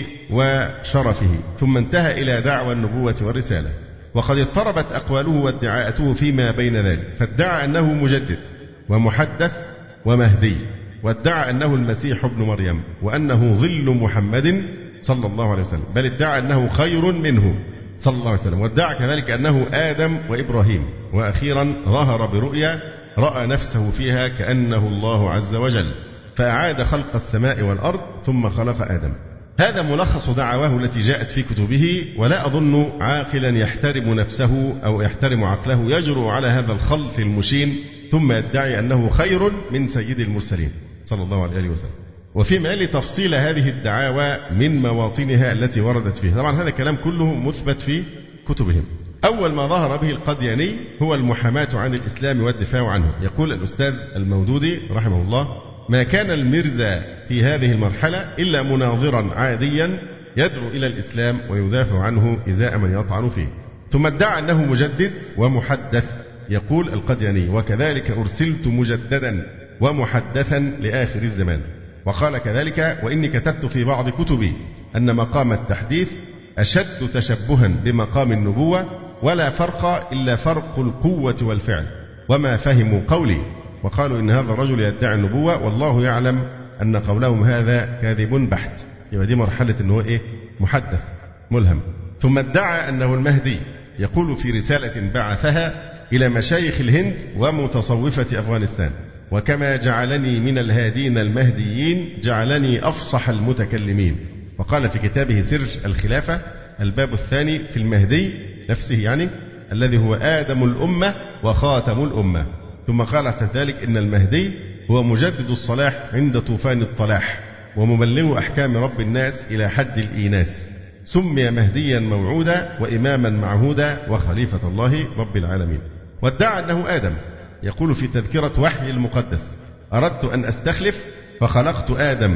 وشرفه، ثم انتهى إلى دعوى النبوة والرسالة. وقد اضطربت أقواله وادعاءاته فيما بين ذلك، فادعى أنه مجدد ومحدث ومهدي، وادعى أنه المسيح ابن مريم، وأنه ظل محمد صلى الله عليه وسلم، بل ادعى أنه خير منه صلى الله عليه وسلم، وادعى كذلك أنه آدم وإبراهيم. وأخيرا ظهر برؤيا رأى نفسه فيها كأنه الله عز وجل، فأعاد خلق السماء والأرض ثم خلق آدم. هذا ملخص دعواه التي جاءت في كتبه، ولا أظن عاقلا يحترم نفسه أو يحترم عقله يجرؤ على هذا الخلط المشين ثم يدعي أنه خير من سيد المرسلين صلى الله عليه وسلم. وفي مال تفصيل هذه الدعاوى من مواطنها التي وردت فيها. طبعا هذا الكلام كله مثبت في كتبهم. أول ما ظهر به القدياني هو المحاماة عن الإسلام والدفاع عنه. يقول الأستاذ المودودي رحمه الله: ما كان المرزا في هذه المرحلة إلا مناظرا عاديا يدعو إلى الإسلام ويدافع عنه إزاء من يطعن فيه، ثم ادعى أنه مجدد ومحدث. يقول القدياني: وكذلك أرسلت مجددا ومحدثا لآخر الزمان. وقال كذلك: وإني كتبت في بعض كتبي أن مقام التحديث أشد تشبها بمقام النبوة، ولا فرق إلا فرق القوة والفعل، وما فهموا قولي وقالوا إن هذا الرجل يدعي النبوة، والله يعلم أن قولهم هذا كاذب بحت. يبقى دي مرحلة أنه إيه؟ محدث ملهم. ثم ادعى أنه المهدي. يقول في رسالة بعثها إلى مشايخ الهند ومتصوفة أفغانستان: وكما جعلني من الهادين المهديين جعلني أفصح المتكلمين. وقال في كتابه سر الخلافة الباب الثاني في المهدي نفسه، يعني الذي هو آدم الأمة وخاتم الأمة. ثم قال في ذلك إن المهدي هو مجدد الصلاح عند طوفان الطلاح، ومبلغ أحكام رب الناس إلى حد الإيناس، سمي مهديا موعودا وإماما معهودا وخليفة الله رب العالمين. وادعى أنه آدم. يقول في تذكرة وحي المقدس: أردت أن أستخلف فخلقت آدم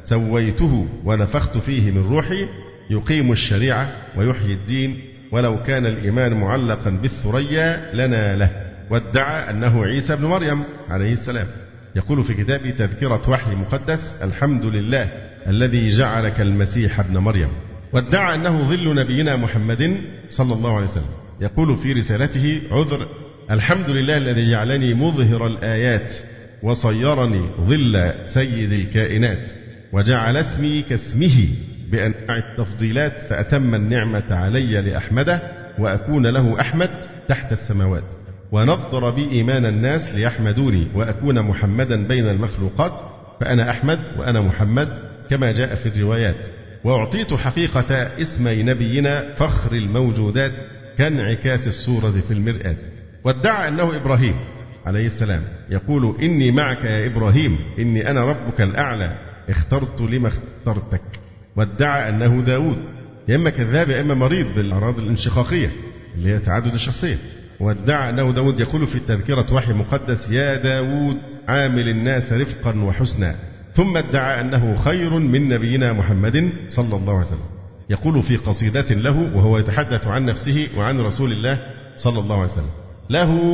سويته ونفخت فيه من روحي، يقيم الشريعة ويحيي الدين، ولو كان الإيمان معلقا بالثريا لنا له. وادعى أنه عيسى بن مريم عليه السلام. يقول في كتابه تذكرة وحي مقدس: الحمد لله الذي جعلك المسيح ابن مريم. وادعى أنه ظل نبينا محمد صلى الله عليه وسلم. يقول في رسالته عذر: الحمد لله الذي جعلني مظهر الآيات وصيرني ظل سيد الكائنات، وجعل اسمي كاسمه بأنواع التفضيلات، فأتم النعمة علي لأحمده وأكون له أحمد تحت السماوات، ونضر بي إيمان الناس ليحمدوني وأكون محمدا بين المخلوقات، فأنا أحمد وأنا محمد كما جاء في الروايات. وأعطيت حقيقة اسمي نبينا فخر الموجودات كانعكاس الصورة في المرآة. وادعى أنه إبراهيم عليه السلام. يقول: إني معك يا إبراهيم، إني أنا ربك الأعلى، اخترت لما اخترتك. وادعى أنه داود. يا إما كذاب يا إما مريض بالأمراض الانشقاقية اللي هي تعدد الشخصية. وادعى أنه داود. يقول في تذكرة وحي مقدس: يا داود عامل الناس رفقا وحسنا. ثم ادعى أنه خير من نبينا محمد صلى الله عليه وسلم. يقول في قصيدة له وهو يتحدث عن نفسه وعن رسول الله صلى الله عليه وسلم: له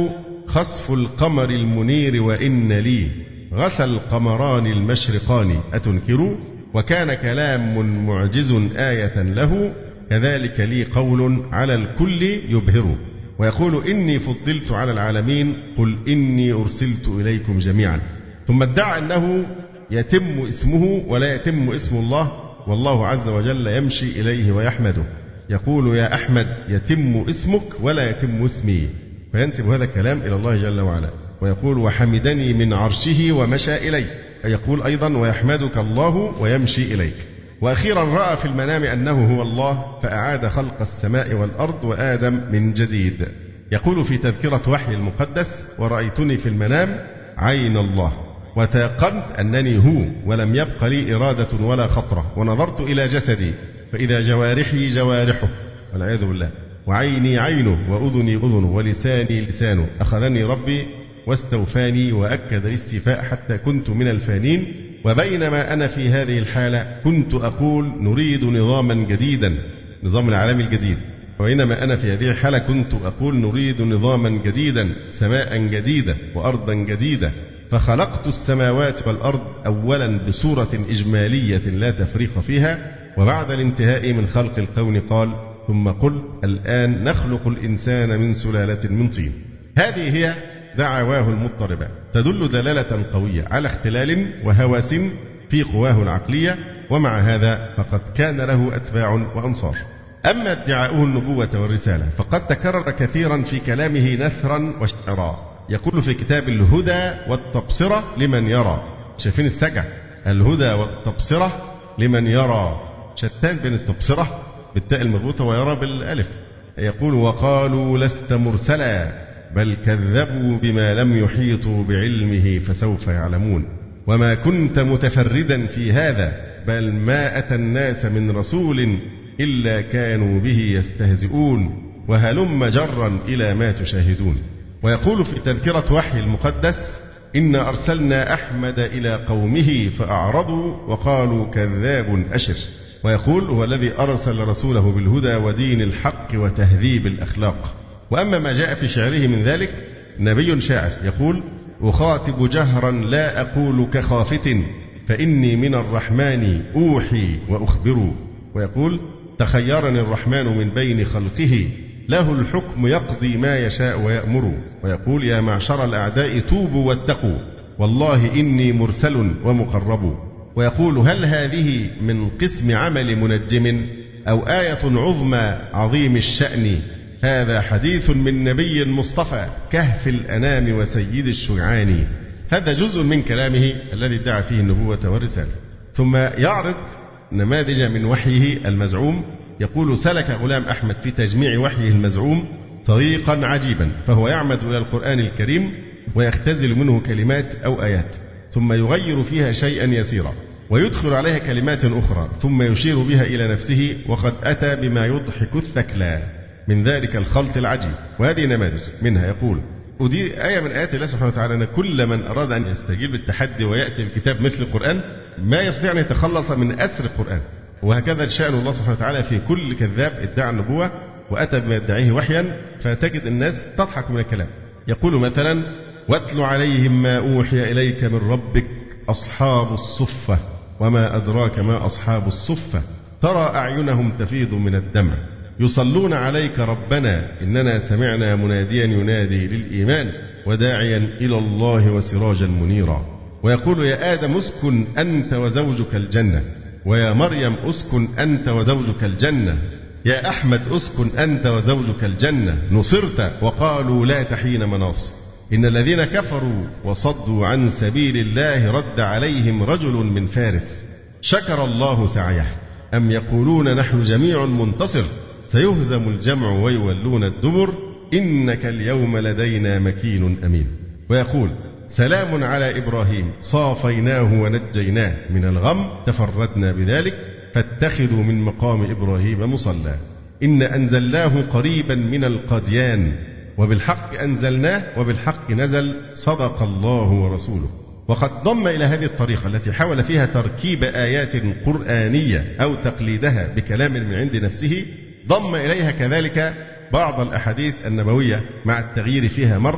خسف القمر المنير وإن لي غسى القمران المشرقان أتنكر وكان كلام معجز آية له كذلك لي قول على الكل يبهر ويقول إني فضلت على العالمين قل إني أرسلت إليكم جميعا. ثم ادعى أنه يتم اسمه ولا يتم اسم الله والله عز وجل يمشي إليه ويحمده. يقول يا أحمد يتم اسمك ولا يتم اسمي، فينسب هذا الكلام إلى الله جل وعلا. ويقول وحمدني من عرشه ومشى إليه، يقول أيضا ويحمدك الله ويمشي إليك. وأخيرا رأى في المنام أنه هو الله فأعاد خلق السماء والأرض وآدم من جديد. يقول في تذكرة وحي المقدس ورأيتني في المنام عين الله وتيقنت أنني هو ولم يبق لي إرادة ولا خطرة ونظرت إلى جسدي فإذا جوارحي جوارحه والعياذ بالله وعيني عينه وأذني أذنه ولساني لسانه أخذني ربي واستوفاني وأكد الاستيفاء حتى كنت من الفانين. وبينما أنا في هذه الحالة كنت أقول نريد نظاما جديدا، نظام العالم الجديد. وبينما أنا في هذه الحالة كنت أقول نريد نظاما جديدا، سماء جديدة وأرضا جديدة. فخلقت السماوات والأرض أولا بصورة إجمالية لا تفريق فيها، وبعد الانتهاء من خلق الكون قال ثم قل الآن نخلق الإنسان من سلالة من طين. هذه هي دعواه المضطربة، تدل دلالة قوية على اختلال وهوس في قواه العقلية، ومع هذا فقد كان له أتباع وأنصار. أما ادعاؤه النبوة والرسالة فقد تكرر كثيرا في كلامه نثرا واشتراء. يقول في كتاب الهدى والتبصرة لمن يرى، شايفين السجع، الهدى والتبصرة لمن يرى، شتان بين التبصرة بالتاء المربوطة ويرى بالألف. يقول وقالوا لست مرسلا بل كذبوا بما لم يحيطوا بعلمه فسوف يعلمون وما كنت متفردا في هذا بل ما أتى الناس من رسول إلا كانوا به يستهزئون وهلم جرا إلى ما تشاهدون. ويقول في تذكرة وحي المقدس إنا أرسلنا أحمد إلى قومه فأعرضوا وقالوا كذاب أشر. ويقول هو الذي أرسل رسوله بالهدى ودين الحق وتهذيب الأخلاق. وأما ما جاء في شعره من ذلك نبي شاعر يقول أخاطب جهرا لا أقول كخافت فإني من الرحمن أوحي وأخبر. ويقول تخيرني الرحمن من بين خلقه له الحكم يقضي ما يشاء ويأمر. ويقول يا معشر الأعداء توبوا واتقوا والله إني مرسل ومقرب. ويقول هل هذه من قسم عمل منجم أو آية عظمى عظيم الشأن هذا حديث من نبي مصطفى كهف الأنام وسيد الشجعان. هذا جزء من كلامه الذي ادعى فيه النبوة والرسالة. ثم يعرض نماذج من وحيه المزعوم. يقول سلك غلام أحمد في تجميع وحيه المزعوم طريقا عجيبا، فهو يعمد إلى القرآن الكريم ويختزل منه كلمات أو آيات ثم يغير فيها شيئا يسيرا ويدخل عليها كلمات أخرى ثم يشير بها إلى نفسه وقد أتى بما يضحك الثكلى من ذلك الخلط العجيب. وهذه نماذج منها. يقول ودي آية من آيات الله سبحانه وتعالى أن كل من أراد أن يستجيب التحدي ويأتي بكتاب مثل القرآن ما يستطيع أن يتخلص من أسر القرآن. وهكذا شأن الله سبحانه وتعالى في كل كذاب ادعى النبوة وأتى بما يدعيه وحيا، فتجد الناس تضحك من الكلام. يقول مثلا واتل عليهم ما أوحي إليك من ربك أصحاب الصفة وما أدراك ما أصحاب الصفة ترى أعينهم تفيض من الدمع يصلون عليك ربنا إننا سمعنا مناديا ينادي للإيمان وداعيا إلى الله وسراجا منيرا. ويقول يا آدم اسكن أنت وزوجك الجنة ويا مريم اسكن أنت وزوجك الجنة يا أحمد اسكن أنت وزوجك الجنة نصرت وقالوا لا تحين مناص إن الذين كفروا وصدوا عن سبيل الله رد عليهم رجل من فارس شكر الله سعيه أم يقولون نحن جميع منتصر سيهزم الجمع ويولون الدبر إنك اليوم لدينا مكين أمين. ويقول سلام على إبراهيم صافيناه ونجيناه من الغم تفردنا بذلك فاتخذوا من مقام إبراهيم مصلى إن أنزلناه قريبا من القديان وبالحق أنزلناه وبالحق نزل صدق الله ورسوله. وقد ضم إلى هذه الطريقة التي حاول فيها تركيب آيات قرآنية أو تقليدها بكلام من عند نفسه ضم إليها كذلك بعض الأحاديث النبوية مع التغيير فيها مرة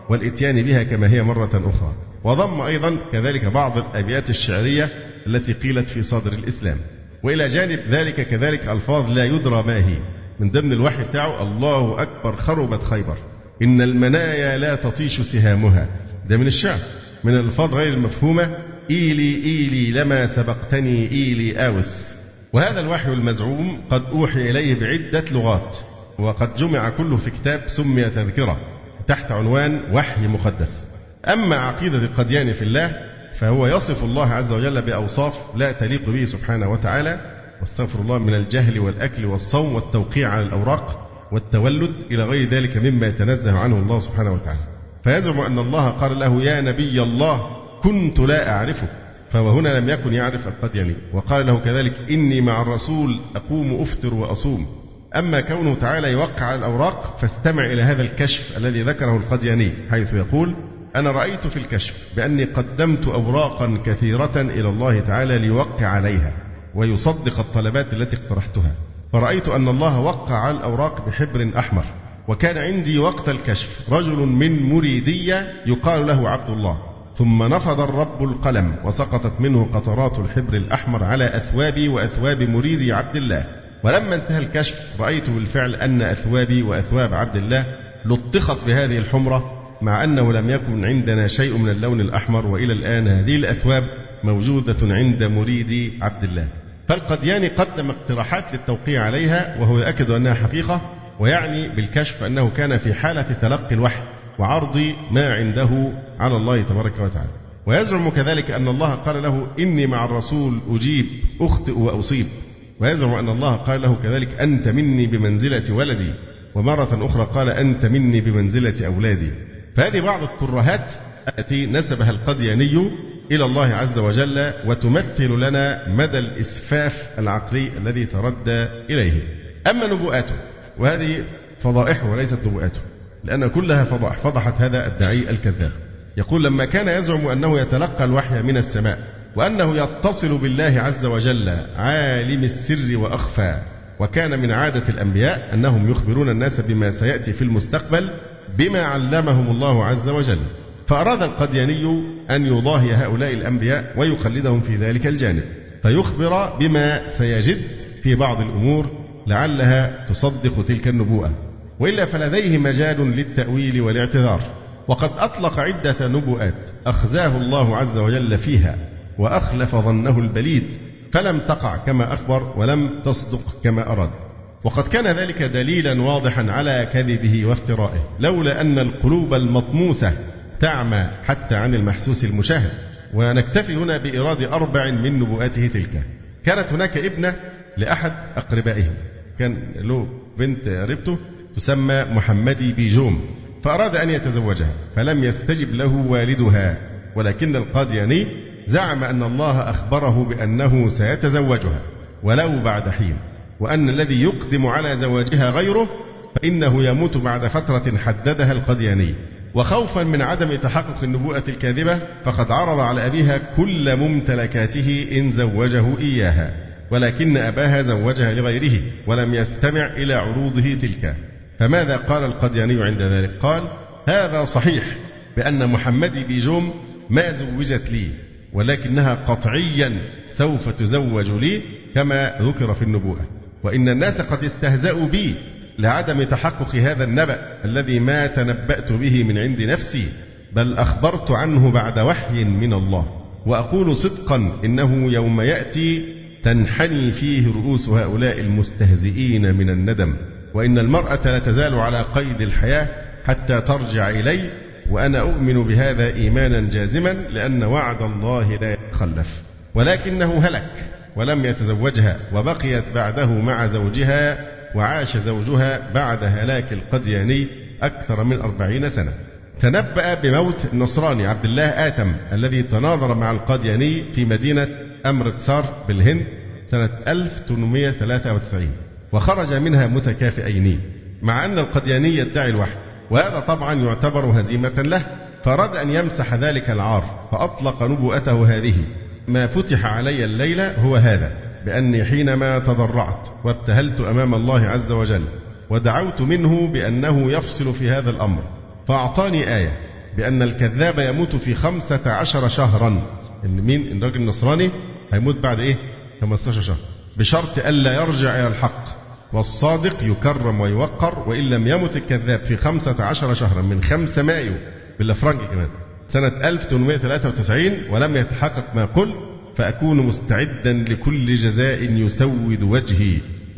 والإتيان بها كما هي مرة أخرى. وضم أيضا كذلك بعض الأبيات الشعرية التي قيلت في صدر الإسلام. وإلى جانب ذلك كذلك ألفاظ لا يدرى ما هي. من ضمن الوحي بتاعه الله أكبر خربت خيبر إن المنايا لا تطيش سهامها، ده من الشعر، من الألفاظ غير المفهومة. إيلي إيلي لما سبقتني إيلي آوس. وهذا الوحي المزعوم قد أوحي إليه بعدة لغات، وقد جمع كله في كتاب سمي تذكرة تحت عنوان وحي مقدس. أما عقيدة القدياني في الله فهو يصف الله عز وجل بأوصاف لا تليق به سبحانه وتعالى، واستغفر الله، من الجهل والأكل والصوم والتوقيع على الأوراق والتولد إلى غير ذلك مما يتنزه عنه الله سبحانه وتعالى. فيزعم أن الله قال له يا نبي الله كنت لا أعرفك، فهو هنا لم يكن يعرف القدياني. وقال له كذلك إني مع الرسول أقوم أفطر وأصوم. أما كونه تعالى يوقع على الأوراق فاستمع إلى هذا الكشف الذي ذكره القدياني، حيث يقول أنا رأيت في الكشف بأني قدمت أوراقا كثيرة إلى الله تعالى ليوقع عليها ويصدق الطلبات التي اقترحتها، فرأيت أن الله وقع على الأوراق بحبر أحمر. وكان عندي وقت الكشف رجل من مريدية يقال له عبد الله، ثم نفض الرب القلم وسقطت منه قطرات الحبر الأحمر على أثوابي وأثواب مريدي عبد الله. ولما انتهى الكشف رأيت بالفعل أن أثوابي وأثواب عبد الله لطخت بهذه الحمرة، مع أنه لم يكن عندنا شيء من اللون الأحمر، وإلى الآن هذه الأثواب موجودة عند مريدي عبد الله. فالقدياني قدم اقتراحات للتوقيع عليها، وهو يؤكد أنها حقيقة، ويعني بالكشف أنه كان في حالة تلقي الوحي وعرض ما عنده على الله تبارك وتعالى. ويزعم كذلك أن الله قال له إني مع الرسول أجيب أخطئ وأصيب. ويزعم أن الله قال له كذلك أنت مني بمنزلة ولدي، ومرة أخرى قال أنت مني بمنزلة أولادي. فهذه بعض الترهات التي نسبها القدياني إلى الله عز وجل، وتمثل لنا مدى الإسفاف العقلي الذي تردى إليه. أما نبوءاته، وهذه فضائحه وليست نبوءاته، لأن كلها فضائح فضحت هذا الداعي الكذاب. يقول لما كان يزعم أنه يتلقى الوحي من السماء وأنه يتصل بالله عز وجل عالم السر وأخفى، وكان من عادة الأنبياء أنهم يخبرون الناس بما سيأتي في المستقبل بما علمهم الله عز وجل، فأراد القدياني أن يضاهي هؤلاء الأنبياء ويقلدهم في ذلك الجانب، فيخبر بما سيجد في بعض الأمور لعلها تصدق تلك النبوءة، وإلا فلديه مجال للتأويل والاعتذار. وقد أطلق عدة نبوءات أخزاه الله عز وجل فيها وأخلف ظنه البليد، فلم تقع كما أخبر ولم تصدق كما أراد. وقد كان ذلك دليلا واضحا على كذبه وافترائه، لولا أن القلوب المطموسة تعمى حتى عن المحسوس المشاهد. ونكتفي هنا بإيراد أربع من نبوءاته تلك. كانت هناك ابنة لأحد أقربائه، كان له بنت قريبته تسمى محمدي بيجوم، فأراد أن يتزوجها فلم يستجب له والدها، ولكن القادياني زعم أن الله أخبره بأنه سيتزوجها ولو بعد حين، وأن الذي يقدم على زواجها غيره فإنه يموت بعد فترة حددها القدياني. وخوفا من عدم تحقق النبوءة الكاذبة فقد عرض على أبيها كل ممتلكاته إن زوجه إياها، ولكن أباها زوجها لغيره ولم يستمع إلى عروضه تلك. فماذا قال القدياني عند ذلك؟ قال هذا صحيح بأن محمدي بيجوم ما زوجت لي، ولكنها قطعيا سوف تزوج لي كما ذكر في النبوءة، وإن الناس قد استهزأوا بي لعدم تحقق هذا النبأ الذي ما تنبأت به من عند نفسي، بل أخبرت عنه بعد وحي من الله. وأقول صدقا إنه يوم يأتي تنحني فيه رؤوس هؤلاء المستهزئين من الندم، وإن المرأة لا تزال على قيد الحياة حتى ترجع إلي، وأنا أؤمن بهذا إيمانا جازما لأن وعد الله لا يتخلف. ولكنه هلك ولم يتزوجها، وبقيت بعده مع زوجها، وعاش زوجها بعد هلاك القدياني أكثر من أربعين سنة. تنبأ بموت النصراني عبد الله آتم الذي تناظر مع القدياني في مدينة أمرتسار بالهند سنة ألف وثمانمائة وثلاثة وتسعين، وخرج منها متكافئين، مع أن القدياني يدعي الوحي، وهذا طبعا يعتبر هزيمة له، فأراد أن يمسح ذلك العار فأطلق نبوءته هذه: ما فتح علي الليلة هو هذا، بأني حينما تضرعت وابتهلت أمام الله عز وجل ودعوت منه بأنه يفصل في هذا الأمر، فأعطاني آية بأن الكذاب يموت في خمسة عشر شهرا، إن مين الراجل النصراني هيموت بعد إيه خمسة عشر شهر، بشرط ألا يرجع إلى الحق، والصادق يكرم ويوقر، وإن لم يمت الكذاب في خمسة عشر شهرا من خمسة مايو بالأفرنجي كمان سنة ألف وثمانمائة وثلاثة وتسعين ولم يتحقق ما قل، فأكون مستعدا لكل جزاء يسود وجهي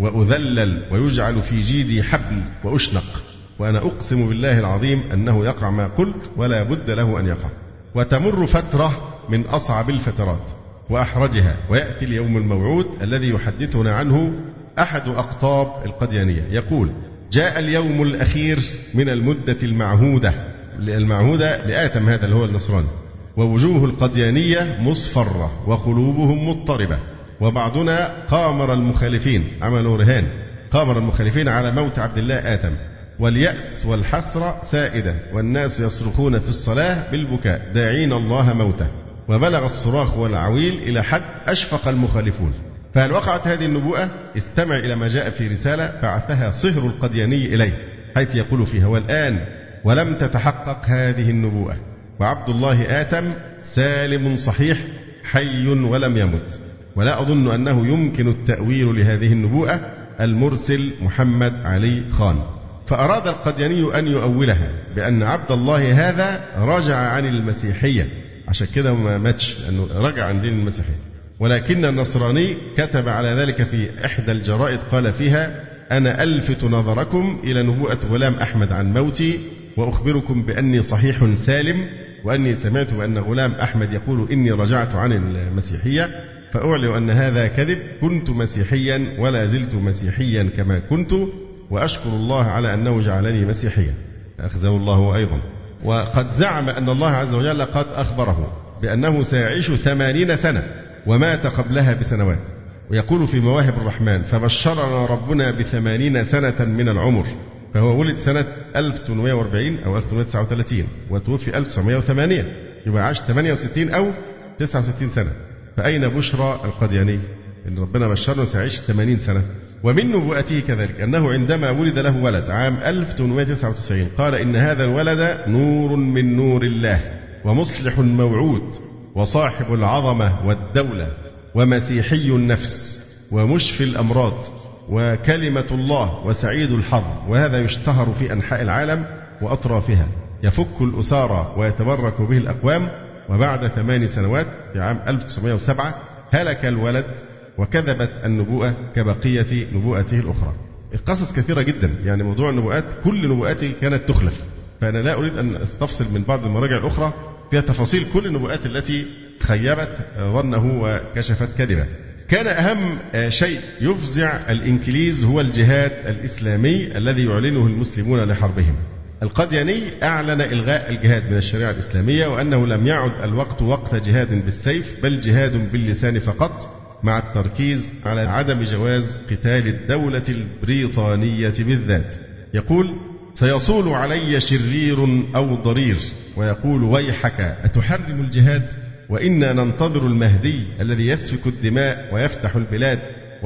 وأذلل ويجعل في جيدي حبل وأشنق، وأنا أقسم بالله العظيم أنه يقع ما قلت ولا بد له أن يقع. وتمر فترة من أصعب الفترات وأحرجها، ويأتي اليوم الموعود الذي يحدثنا عنه أحد أقطاب القديانية، يقول: جاء اليوم الأخير من المدة المعهودة المعهودة لآتم هذا اللي هو النصراني، ووجوه القديانية مصفرة وقلوبهم مضطربة، وبعضنا قامر المخالفين، عملوا رهان قامر المخالفين على موت عبد الله آتم، واليأس والحسرة سائدة، والناس يصرخون في الصلاة بالبكاء داعين الله موته، وبلغ الصراخ والعويل إلى حد أشفق المخالفون. فهل وقعت هذه النبوءة؟ استمع إلى ما جاء في رسالة بعثها صهر القدياني إليه، حيث يقول فيها: والآن ولم تتحقق هذه النبوءة، وعبد الله آتم سالم صحيح حي ولم يمت، ولا أظن أنه يمكن التأويل لهذه النبوءة، المرسل محمد علي خان. فأراد القدياني أن يؤولها بأن عبد الله هذا رجع عن المسيحية، عشان كده ما ماتش لأنه رجع عن دين المسيحية، ولكن النصراني كتب على ذلك في إحدى الجرائد، قال فيها: أنا ألفت نظركم إلى نبوءة غلام أحمد عن موتي، وأخبركم بأني صحيح سالم، وأني سمعت بأن غلام أحمد يقول إني رجعت عن المسيحية، فأعلن أن هذا كذب، كنت مسيحيا ولا زلت مسيحيا كما كنت، وأشكر الله على أنه جعلني مسيحيا. أخزاه الله أيضا. وقد زعم أن الله عز وجل قد أخبره بأنه سيعيش ثمانين سنة ومات قبلها بسنوات، ويقول في مواهب الرحمن: فبشرنا ربنا بثمانين سنة من العمر، فهو ولد سنة ألف وثمانمائة وأربعين أو ألف وثمانمائة وتسعة وثلاثين وتوفي ألف وتسعمائة وثمانية، يبقى عاش ثمانية وستين أو تسعة وستين سنة. فأين بشرى القدياني إن ربنا بشرنا سيعيش ثمانين سنة؟ ومن نبوءته كذلك أنه عندما ولد له ولد عام ألف وثمانمائة وتسعة وتسعين قال: إن هذا الولد نور من نور الله، ومصلح موعود، وصاحب العظمة والدولة، ومسيحي النفس، ومشفي الأمراض، وكلمة الله، وسعيد الحظ، وهذا يشتهر في أنحاء العالم وأطرافها، يفك الأسارى ويتبرك به الأقوام. وبعد ثمان سنوات في عام ألف وتسعمائة وسبعة هلك الولد، وكذبت النبوءة كبقية نبوءته الأخرى. القصص كثيرة جدا، يعني موضوع النبوءات كل نبوءاته كانت تخلف، فأنا لا أريد أن أستفصل من بعض المراجع الأخرى فيها تفاصيل كل النبوءات التي خيبت ظنه وكشفت كذبه. كان أهم شيء يفزع الإنكليز هو الجهاد الإسلامي الذي يعلنه المسلمون لحربهم. القدياني أعلن إلغاء الجهاد من الشريعة الإسلامية، وأنه لم يعد الوقت وقت جهاد بالسيف، بل جهاد باللسان فقط، مع التركيز على عدم جواز قتال الدولة البريطانية بالذات. يقول: سيصول علي شرير أو ضرير ويقول: ويحك أتحرم الجهاد؟ وإنا ننتظر المهدي الذي يسفك الدماء ويفتح البلاد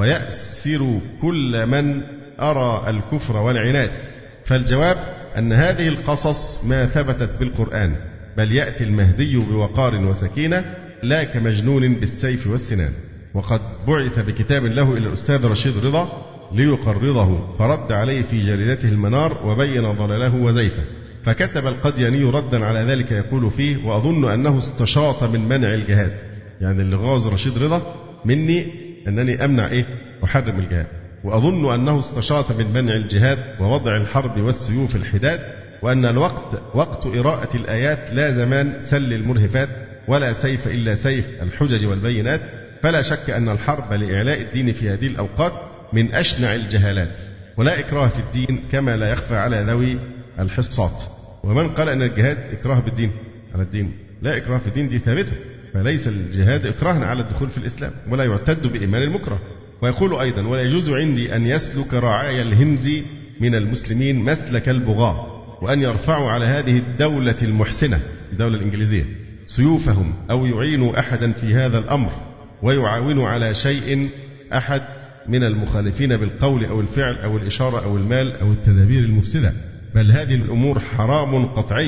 ويأسر كل من أرى الكفر والعناد. فالجواب أن هذه القصص ما ثبتت بالقرآن، بل يأتي المهدي بوقار وسكينة، لا كمجنون بالسيف والسنان. وقد بعث بكتاب له إلى الأستاذ رشيد رضا ليقرضه، فرد عليه في جريدته المنار وبين ضلاله وزيفه. فكتب القدياني ردا على ذلك يقول فيه: وأظن أنه استشاط من منع الجهاد، يعني اللي غاز رشيد رضا مني أنني أمنع إيه؟ أحرم الجهاد. وأظن أنه استشاط من منع الجهاد ووضع الحرب والسيوف الحداد، وأن الوقت وقت إراءة الآيات، لا زمان سل المرهفات، ولا سيف إلا سيف الحجج والبينات. فلا شك أن الحرب لإعلاء الدين في هذه الأوقات من أشنع الجهالات، ولا إكراه في الدين كما لا يخفى على ذوي الحصات. ومن قال أن الجهاد إكراه بالدين على الدين، لا إكراه في الدين دي ثابتة، فليس الجهاد إكراها على الدخول في الإسلام، ولا يعتد بإيمان المكره. ويقول أيضا: ولا يجوز عندي أن يسلك رعايا الهند من المسلمين مسلك البغاة، وأن يرفعوا على هذه الدولة المحسنة الدولة الإنجليزية سيوفهم، أو يعينوا أحدا في هذا الأمر، ويعاونوا على شيء أحد من المخالفين بالقول أو الفعل أو الإشارة أو المال أو التدابير المفسدة، بل هذه الأمور حرام قطعي،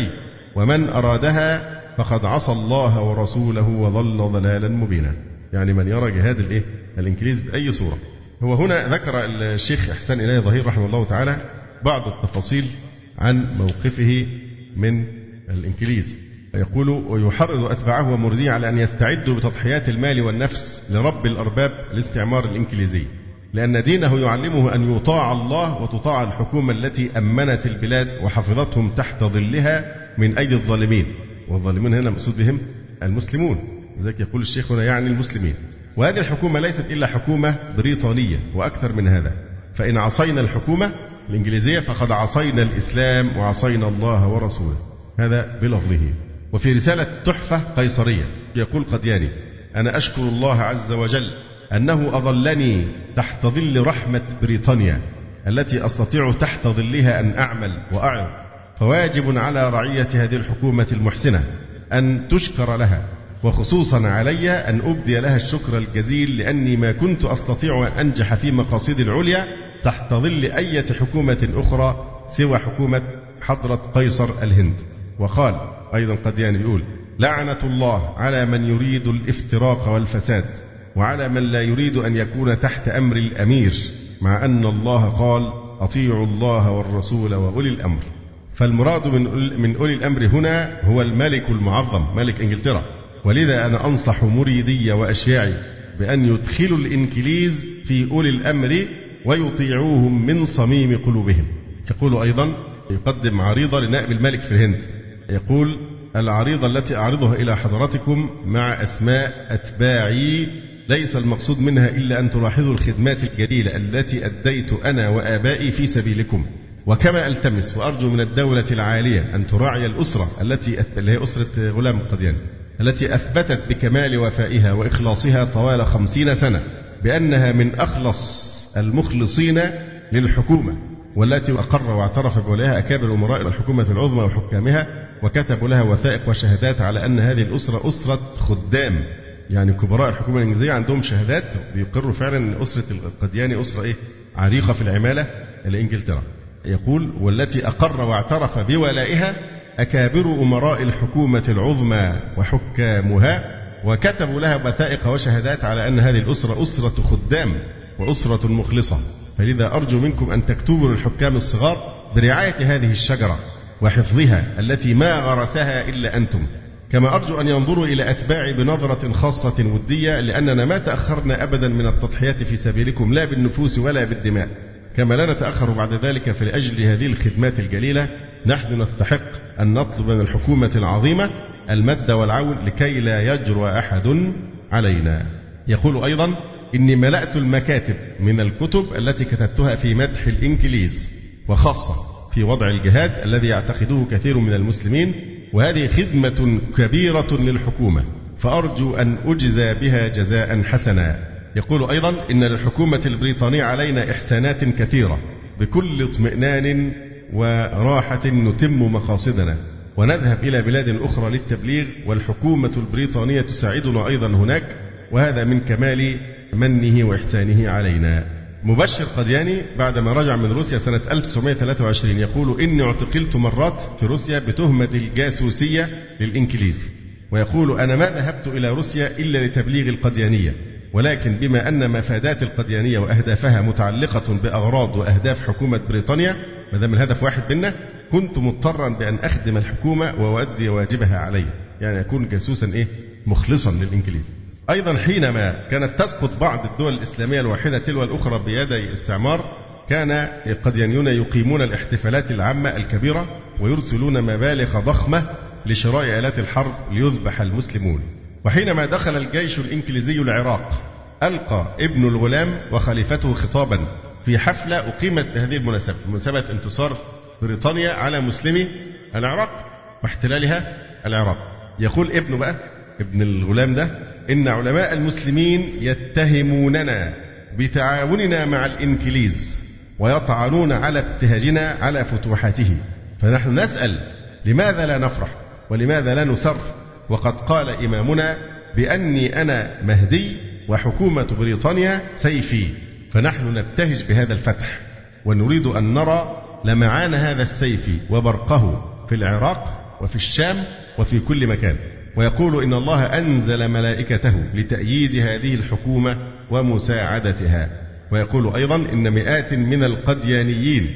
ومن أرادها فقد عصى الله ورسوله وضل ضلالا مبينا. يعني من يرى جهاد الإيه؟ الإنجليز بأي صورة. هو هنا ذكر الشيخ إحسان إلهي ظهير رحمه الله تعالى بعض التفاصيل عن موقفه من الإنجليز، يقول: ويحرض أتباعه ومرضيه على أن يستعدوا بتضحيات المال والنفس لرب الأرباب الاستعمار الإنجليزي، لأن دينه يعلمه أن يطاع الله وتطاع الحكومة التي أمنت البلاد وحفظتهم تحت ظلها من أيدي الظالمين. والظالمين هنا مقصود بهم المسلمون، لذلك يقول الشيخ هنا يعني المسلمين. وهذه الحكومة ليست إلا حكومة بريطانية وأكثر من هذا، فإن عصينا الحكومة الإنجليزية فقد عصينا الإسلام وعصينا الله ورسوله، هذا بلفظه. وفي رسالة تحفة قيصرية يقول قدياني: أنا أشكر الله عز وجل أنه أظلني تحت ظل رحمة بريطانيا التي أستطيع تحت ظلها أن أعمل وأعظ، فواجب على رعية هذه الحكومة المحسنة أن تشكر لها، وخصوصا علي أن أبدي لها الشكر الجزيل، لأني ما كنت أستطيع أن أنجح في مقاصدي العليا تحت ظل أي حكومة أخرى سوى حكومة حضرة قيصر الهند. وقال أيضا قدياني بيقول: لعنة الله على من يريد الافتراق والفساد، وعلى من لا يريد أن يكون تحت أمر الأمير، مع أن الله قال: أطيعوا الله والرسول وأولي الأمر. فالمراد من من أولي الأمر هنا هو الملك المعظم ملك إنجلترا. ولذا أنا أنصح مريدي وأشياعي بأن يدخلوا الإنجليز في أولي الأمر ويطيعوهم من صميم قلوبهم. يقول أيضا يقدم عريضة لنائب الملك في الهند، يقول: العريضة التي أعرضها إلى حضراتكم مع أسماء أتباعي ليس المقصود منها إلا أن تلاحظوا الخدمات الجليلة التي أديت أنا وآبائي في سبيلكم، وكما ألتمس وأرجو من الدولة العالية أن تراعي الأسرة التي اللي هي أسرة غلام القدياني التي أثبتت بكمال وفائها وإخلاصها طوال خمسين سنة بأنها من أخلص المخلصين للحكومة، والتي أقر واعترف بولاها أكابر أمراء الحكومة العظمى وحكامها، وكتبوا لها وثائق وشهادات على أن هذه الأسرة أسرة خدام. يعني كبراء الحكومة الإنجليزية عندهم شهادات بيقروا فعلا أن أسرة القدياني أسرة إيه؟ عريقة في العمالة لإنجلترا. يقول: والتي أقر واعترف بولائها أكابر أمراء الحكومة العظمى وحكامها، وكتبوا لها وثائق وشهادات على أن هذه الأسرة أسرة خدام وأسرة مخلصة. فلذا أرجو منكم أن تكتبوا للحكام الصغار برعاية هذه الشجرة وحفظها التي ما غرسها إلا أنتم، كما أرجو أن ينظروا إلى أتباعي بنظرة خاصة ودية، لأننا ما تأخرنا أبدا من التضحيات في سبيلكم لا بالنفوس ولا بالدماء، كما لا نتأخر بعد ذلك في أجل هذه الخدمات الجليلة. نحن نستحق أن نطلب من الحكومة العظيمة المد والعون لكي لا يجرؤ أحد علينا. يقول أيضا: إني ملأت المكاتب من الكتب التي كتبتها في مدح الإنجليز، وخاصة في وضع الجهاد الذي يعتقده كثير من المسلمين، وهذه خدمة كبيرة للحكومة، فأرجو أن أجزى بها جزاء حسنا. يقول أيضا: إن للحكومة البريطانية علينا إحسانات كثيرة، بكل اطمئنان وراحة نتم مقاصدنا ونذهب إلى بلاد أخرى للتبليغ، والحكومة البريطانية تساعدنا أيضا هناك، وهذا من كمال منه وإحسانه علينا. مبشر قدياني بعدما رجع من روسيا سنة ألف وتسعمائة وثلاثة وعشرين يقول: إني اعتقلت مرات في روسيا بتهمة الجاسوسية للإنجليز، ويقول: أنا ما ذهبت إلى روسيا إلا لتبليغ القديانية، ولكن بما أن مفادات القديانية وأهدافها متعلقة بأغراض وأهداف حكومة بريطانيا، ما دام الهدف واحد منا، كنت مضطرا بأن أخدم الحكومة وأؤدي واجبها علي، يعني أكون جاسوسا إيه؟ مخلصا للإنجليز. أيضا حينما كانت تسقط بعض الدول الإسلامية الواحدة تلو الأخرى بيدي استعمار، كان القديانيون يقيمون الاحتفالات العامة الكبيرة ويرسلون مبالغ ضخمة لشراء آلات الحرب ليذبح المسلمون. وحينما دخل الجيش الإنجليزي العراق، ألقى ابن الغلام وخليفته خطابا في حفلة أقيمت بهذه المناسبة، مناسبة انتصار بريطانيا على مسلمي العراق واحتلالها العراق. يقول ابنه بقى، ابن الغلام ده: إن علماء المسلمين يتهموننا بتعاوننا مع الإنجليز ويطعنون على ابتهاجنا على فتوحاته، فنحن نسأل لماذا لا نفرح ولماذا لا نسر، وقد قال إمامنا بأني أنا مهدي وحكومة بريطانيا سيفي، فنحن نبتهج بهذا الفتح ونريد أن نرى لمعان هذا السيف وبرقه في العراق وفي الشام وفي كل مكان، ويقول إن الله أنزل ملائكته لتأييد هذه الحكومة ومساعدتها. ويقول أيضا إن مئات من القديانيين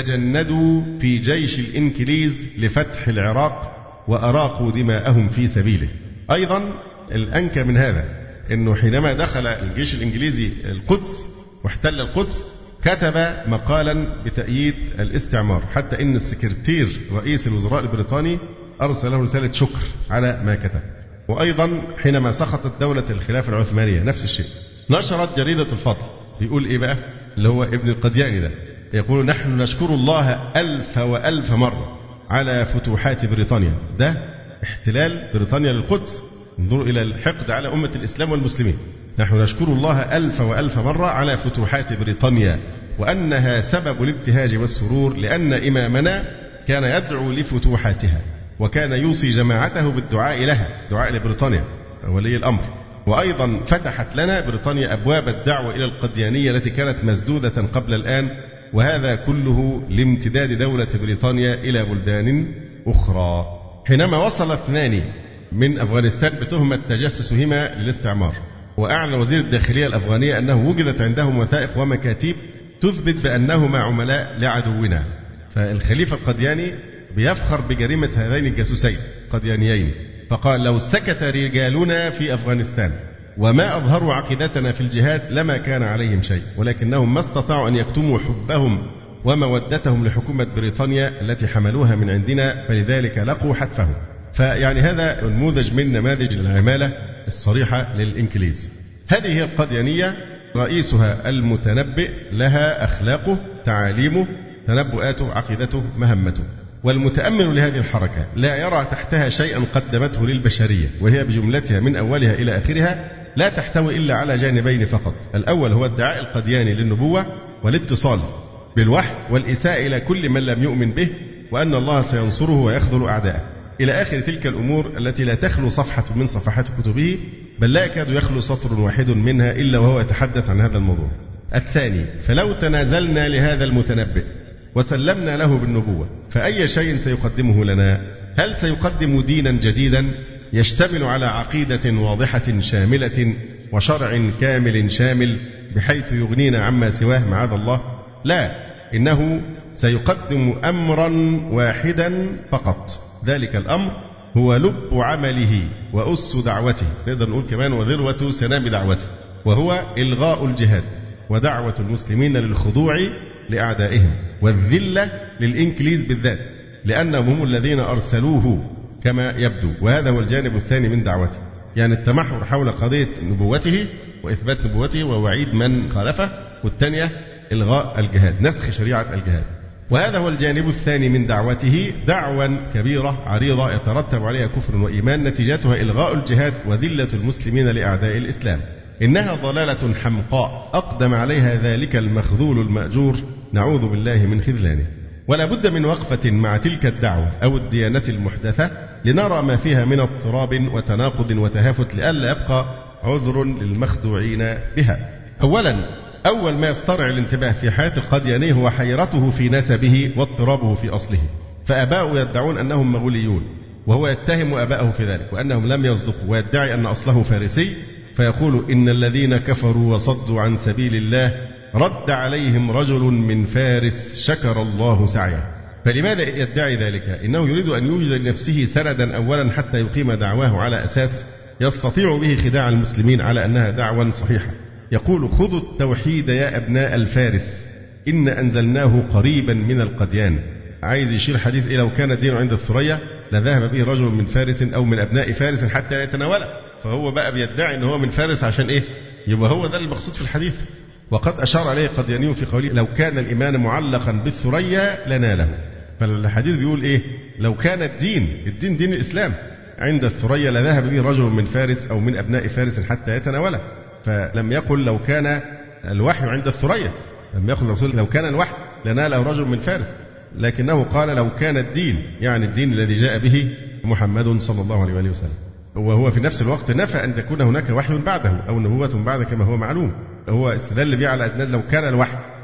تجندوا في جيش الإنكليز لفتح العراق وأراقوا دماءهم في سبيله. أيضا الأنكى من هذا أنه حينما دخل الجيش الإنجليزي القدس واحتل القدس كتب مقالا بتأييد الاستعمار، حتى إن السكرتير رئيس الوزراء البريطاني أرسل له رسالة شكر على ما كتب. وأيضا حينما سقطت دولة الخلافة العثمانية نفس الشيء، نشرت جريدة الفضل، بيقول إيه بقى اللي هو ابن القدياني ده، يقول نحن نشكر الله ألف وألف مرة على فتوحات بريطانيا. ده احتلال بريطانيا للقدس، انظروا إلى الحقد على أمة الإسلام والمسلمين. نحن نشكر الله ألف وألف مرة على فتوحات بريطانيا، وأنها سبب الابتهاج والسرور، لأن إمامنا كان يدعو لفتوحاتها، وكان يوصي جماعته بالدعاء لها، دعاء لبريطانيا ولي الأمر. وأيضا فتحت لنا بريطانيا أبواب الدعوة إلى القديانية التي كانت مسدودة قبل الآن، وهذا كله لامتداد دولة بريطانيا إلى بلدان أخرى. حينما وصل اثنان من أفغانستان بتهمة تجسسهما للاستعمار، وأعلن وزير الداخلية الأفغانية أنه وجدت عندهم وثائق ومكاتيب تثبت بأنهما عملاء لعدونا، فالخليفة القدياني بيفخر بجريمة هذين الجاسوسين قديانيين، فقال لو سكت رجالنا في أفغانستان وما أظهروا عقيدتنا في الجهاد لما كان عليهم شيء، ولكنهم ما استطاعوا أن يكتموا حبهم ومودتهم لحكومة بريطانيا التي حملوها من عندنا، فلذلك لقوا حتفهم. فيعني هذا نموذج من نماذج العمالة الصريحة للإنكليز. هذه هي القديانية، رئيسها المتنبئ، لها أخلاقه، تعاليمه، تنبؤاته، عقيدته، مهمته. والمتأمل لهذه الحركة لا يرى تحتها شيئا قدمته للبشرية، وهي بجملتها من أولها إلى آخرها لا تحتوي إلا على جانبين فقط. الأول هو ادعاء القدياني للنبوة والاتصال بالوحي والإساءة إلى كل من لم يؤمن به، وأن الله سينصره ويخذل أعداءه، إلى آخر تلك الأمور التي لا تخلو صفحة من صفحات كتبه، بل لا يكاد يخلو سطر واحد منها إلا وهو يتحدث عن هذا الموضوع. الثاني، فلو تنازلنا لهذا المتنبئ وسلمنا له بالنبوة فأي شيء سيقدمه لنا؟ هل سيقدم دينا جديدا يشتمل على عقيدة واضحة شاملة وشرع كامل شامل بحيث يغنينا عما سواه معاذ الله؟ لا، إنه سيقدم أمرا واحدا فقط، ذلك الأمر هو لب عمله وأس دعوته، نقدر نقول كمان وذروة سنام دعوته، وهو إلغاء الجهاد ودعوة المسلمين للخضوع لأعدائهم والذلة للإنكليز بالذات، لأنهم هم الذين أرسلوه كما يبدو. وهذا هو الجانب الثاني من دعوته، يعني التمحور حول قضية نبوته وإثبات نبوته ووعيد من خالفه، والثانية إلغاء الجهاد، نسخ شريعة الجهاد. وهذا هو الجانب الثاني من دعوته، دعوة كبيرة عريضة يترتب عليها كفر وإيمان، نتيجتها إلغاء الجهاد وذلة المسلمين لأعداء الإسلام. إنها ضلالة حمقاء أقدم عليها ذلك المخذول المأجور، نعوذ بالله من خذلانه. ولا بد من وقفة مع تلك الدعوة أو الديانة المحدثة لنرى ما فيها من اضطراب وتناقض وتهافت، لئلا يبقى عذر للمخدوعين بها. أولا، أول ما يسترعي الانتباه في حياة القدياني هو حيرته في نسبه واضطرابه في أصله، فآباؤه يدعون أنهم مغوليون، وهو يتهم آباءه في ذلك وأنهم لم يصدقوا، ويدعي أن أصله فارسي، فيقول إن الذين كفروا وصدوا عن سبيل الله رد عليهم رجل من فارس شكر الله سعيه. فلماذا يدعي ذلك؟ إنه يريد أن يوجد لنفسه سندا أولا حتى يقيم دعواه على أساس يستطيع به خداع المسلمين على أنها دعوة صحيحة. يقول خذوا التوحيد يا أبناء الفارس إن أنزلناه قريبا من القديان. عايز يشير حديث إيه لو كان الدين عند الثريا لذهب به رجل من فارس أو من أبناء فارس حتى يتناوله، فهو بقى بيدعي أنه هو من فارس عشان إيه؟ يبقى هو ده المقصود في الحديث. وقد أشار عليه قدياني في قوله لو كان الإيمان معلقا بالثريا لناله، فالحديث بيقول إيه؟ لو كان الدين الدين دين الإسلام عند الثريا لذهب به رجل من فارس أو من أبناء فارس حتى يتناوله، فلم يقل لو كان الوحي عند الثريا، لم يقل الرسول لو كان الوحي لناله رجل من فارس، لكنه قال لو كان الدين، يعني الدين الذي جاء به محمد صلى الله عليه وآله وسلم. وهو في نفس الوقت نفى أن تكون هناك وحي بعده أو نبوة بعد كما هو معلوم، هو استدل به على أن لو كان الوحي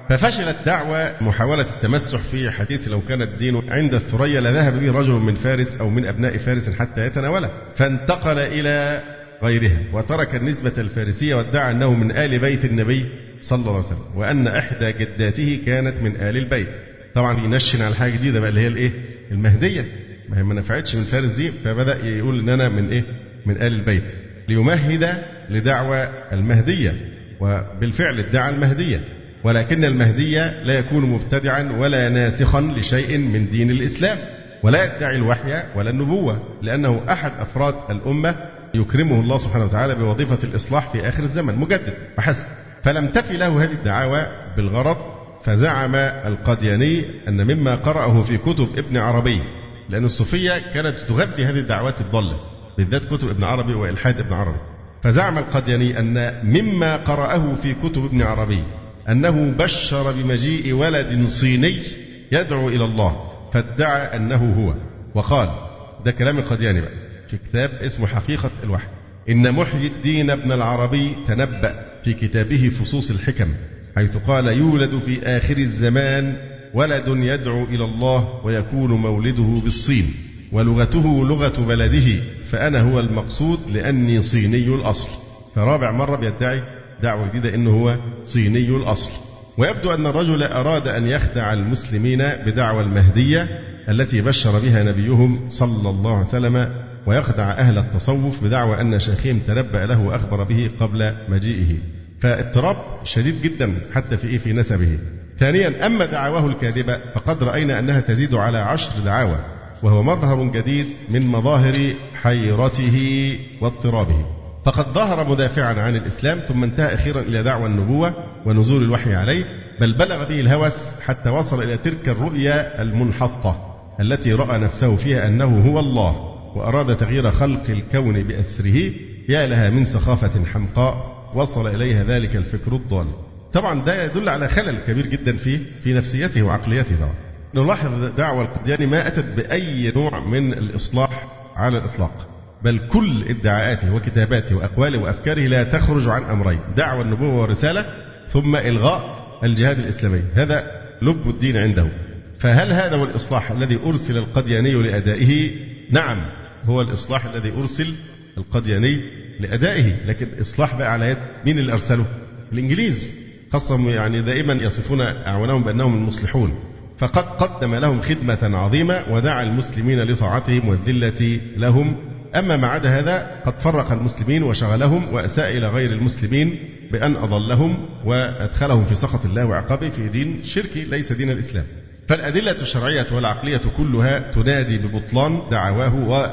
ففشلت دعوة محاولة التمسح في حديث لو كان الدين عند الثريا لذهب به رجل من فارس أو من أبناء فارس حتى يتناوله، فانتقل إلى غيرها وترك النسبة الفارسية وادعى أنه من آل بيت النبي صلى الله عليه وسلم، وأن إحدى جداته كانت من آل البيت. طبعا ينشن على حاجة جديدة بقى اللي هي الإيه؟ المهدية، ما هي ما نفعتش من فارس دي، فبدأ يقول إن أنا من إيه؟ من آل البيت، ليمهد لدعوى المهدية، وبالفعل ادعى المهدية، ولكن المهدية لا يكون مبتدعا ولا ناسخا لشيء من دين الإسلام، ولا يدعي الوحي ولا النبوة، لأنه أحد أفراد الأمة يكرمه الله سبحانه وتعالى بوظيفة الإصلاح في آخر الزمن مجدد وحسب. فلم تفي له هذه الدعاوى بالغرض، فزعم القادياني أن مما قرأه في كتب ابن عربي، لأن الصوفية كانت تغذي هذه الدعوات الضالة بالذات كتب ابن عربي وإلحاد ابن عربي، فزعم القادياني أن مما قرأه في كتب ابن عربي أنه بشر بمجيء ولد صيني يدعو إلى الله، فادعى أنه هو، وقال، ده كلام القادياني بقى في كتاب اسمه حقيقة الوحي، إن محيي الدين ابن العربي تنبأ في كتابه فصوص الحكم حيث قال يولد في آخر الزمان ولد يدعو إلى الله ويكون مولده بالصين ولغته لغة بلده، فأنا هو المقصود لأني صيني الأصل. فرابع مرة بيدعي دعوة جديدة إنه هو صيني الأصل. ويبدو أن الرجل أراد أن يخدع المسلمين بدعوى المهدية التي بشر بها نبيهم صلى الله عليه وسلم، ويخدع أهل التصوف بدعوى أن شيخهم تنبأ له وأخبر به قبل مجيئه، فاضطراب شديد جدا حتى في إيه في نسبه. ثانيا، أما دعواه الكاذبة فقد رأينا أنها تزيد على عشر دعاوى، وهو مظهر جديد من مظاهر حيرته واضطرابه. فقد ظهر مدافعا عن الإسلام ثم انتهى أخيرا إلى دعوى النبوة ونزول الوحي عليه، بل بلغ به الهوس حتى وصل إلى تلك الرؤيا المنحطة التي رأى نفسه فيها أنه هو الله، وأراد تغيير خلق الكون بأسره. يا لها من سخافة حمقاء وصل إليها ذلك الفكر الضال. طبعا ده يدل على خلل كبير جدا فيه في نفسيته وعقليته. طبعا نلاحظ دعوة القادياني ما أتت بأي نوع من الإصلاح على الإطلاق، بل كل ادعاءاته وكتاباته وأقواله وأفكاره لا تخرج عن أمرين: دعوة النبوة والرسالة، ثم إلغاء الجهاد الإسلامي. هذا لب الدين عنده. فهل هذا هو الإصلاح الذي أرسل القادياني لأدائه؟ نعم، هو الإصلاح الذي أرسل القادياني لأدائه، لكن إصلاح بقى على يد مين اللي أرسله؟ الإنجليز، خاصة يعني دائما يصفون أعوانهم بأنهم المصلحون، فقد قدم لهم خدمة عظيمة ودعا المسلمين لطاعتهم والذلة لهم. أما ما عدا هذا قد فرق المسلمين وشغلهم وأساء إلى غير المسلمين بأن أضلهم وأدخلهم في سخط الله وعقابه في دين شركي ليس دين الإسلام. فالأدلة الشرعية والعقلية كلها تنادي ببطلان دعواه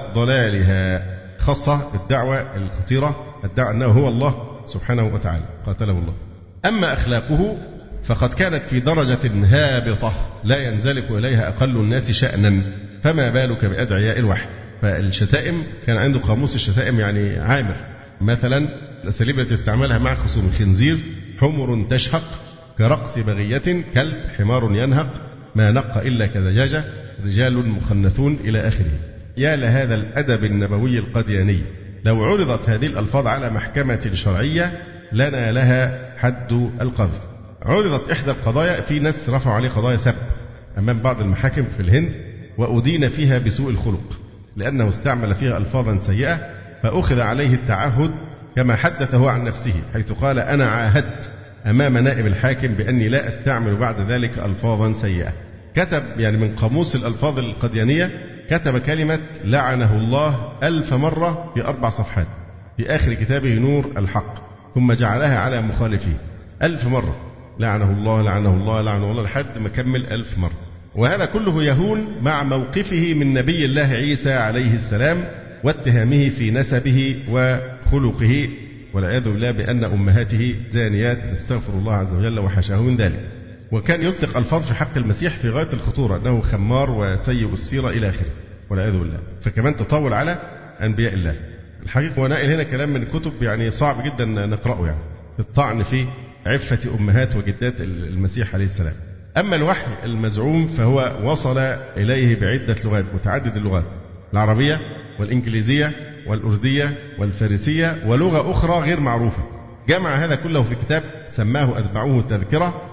وضلالها، خاصة الدعوة الخطيرة الدعوة أنه هو الله سبحانه وتعالى قاتله الله. أما أخلاقه فقد كانت في درجة هابطة لا ينزلق إليها أقل الناس شأنا، فما بالك بأدعياء الوحي. فالشتائم كان عنده قاموس الشتائم يعني عامر، مثلا الأساليب التي استعملها مع خصوم: خنزير، حمر تشهق، كرقص بغية، كلب، حمار ينهق، ما نق إلا كدجاجة، رجال مخنثون، إلى آخره. يا لهذا الأدب النبوي القادياني! لو عرضت هذه الألفاظ على محكمة شرعية لنا لها حد القذف. عرضت إحدى القضايا، في ناس رفعوا عليه قضايا سب أمام بعض المحاكم في الهند، وأدين فيها بسوء الخلق لأنه استعمل فيها ألفاظا سيئة، فأخذ عليه التعهد كما حدث هو عن نفسه، حيث قال: أنا عاهدت أمام نائب الحاكم بأني لا أستعمل بعد ذلك ألفاظا سيئة. كتب يعني من قاموس الألفاظ القاديانية، كتب كلمة لعنه الله ألف مرة في أربع صفحات في آخر كتابه نور الحق، ثم جعلها على مخالفيه ألف مرة: لعنه الله لعنه الله لعنه الله، لحد ما كمل ألف مرة. وهذا كله يهون مع موقفه من نبي الله عيسى عليه السلام واتهامه في نسبه وخلقه، والعياذ بالله بأن أمهاته زانيات، استغفر الله عز وجل وحاشاه من ذلك. وكان يطلق ألفاظ في حق المسيح في غاية الخطورة، أنه خمار وسيء السيرة إلى آخره، والعياذ بالله. فكمان تطول على أنبياء الله. الحقيقة ونائل هنا كلام من كتب يعني صعب جدا نقرأه، يعني الطعن في عفة أمهات وجدات المسيح عليه السلام. أما الوحي المزعوم فهو وصل إليه بعدة لغات، متعدد اللغات: العربية والإنجليزية والأردية والفارسية ولغة أخرى غير معروفة. جمع هذا كله في كتاب سماه أتبعوه التذكرة،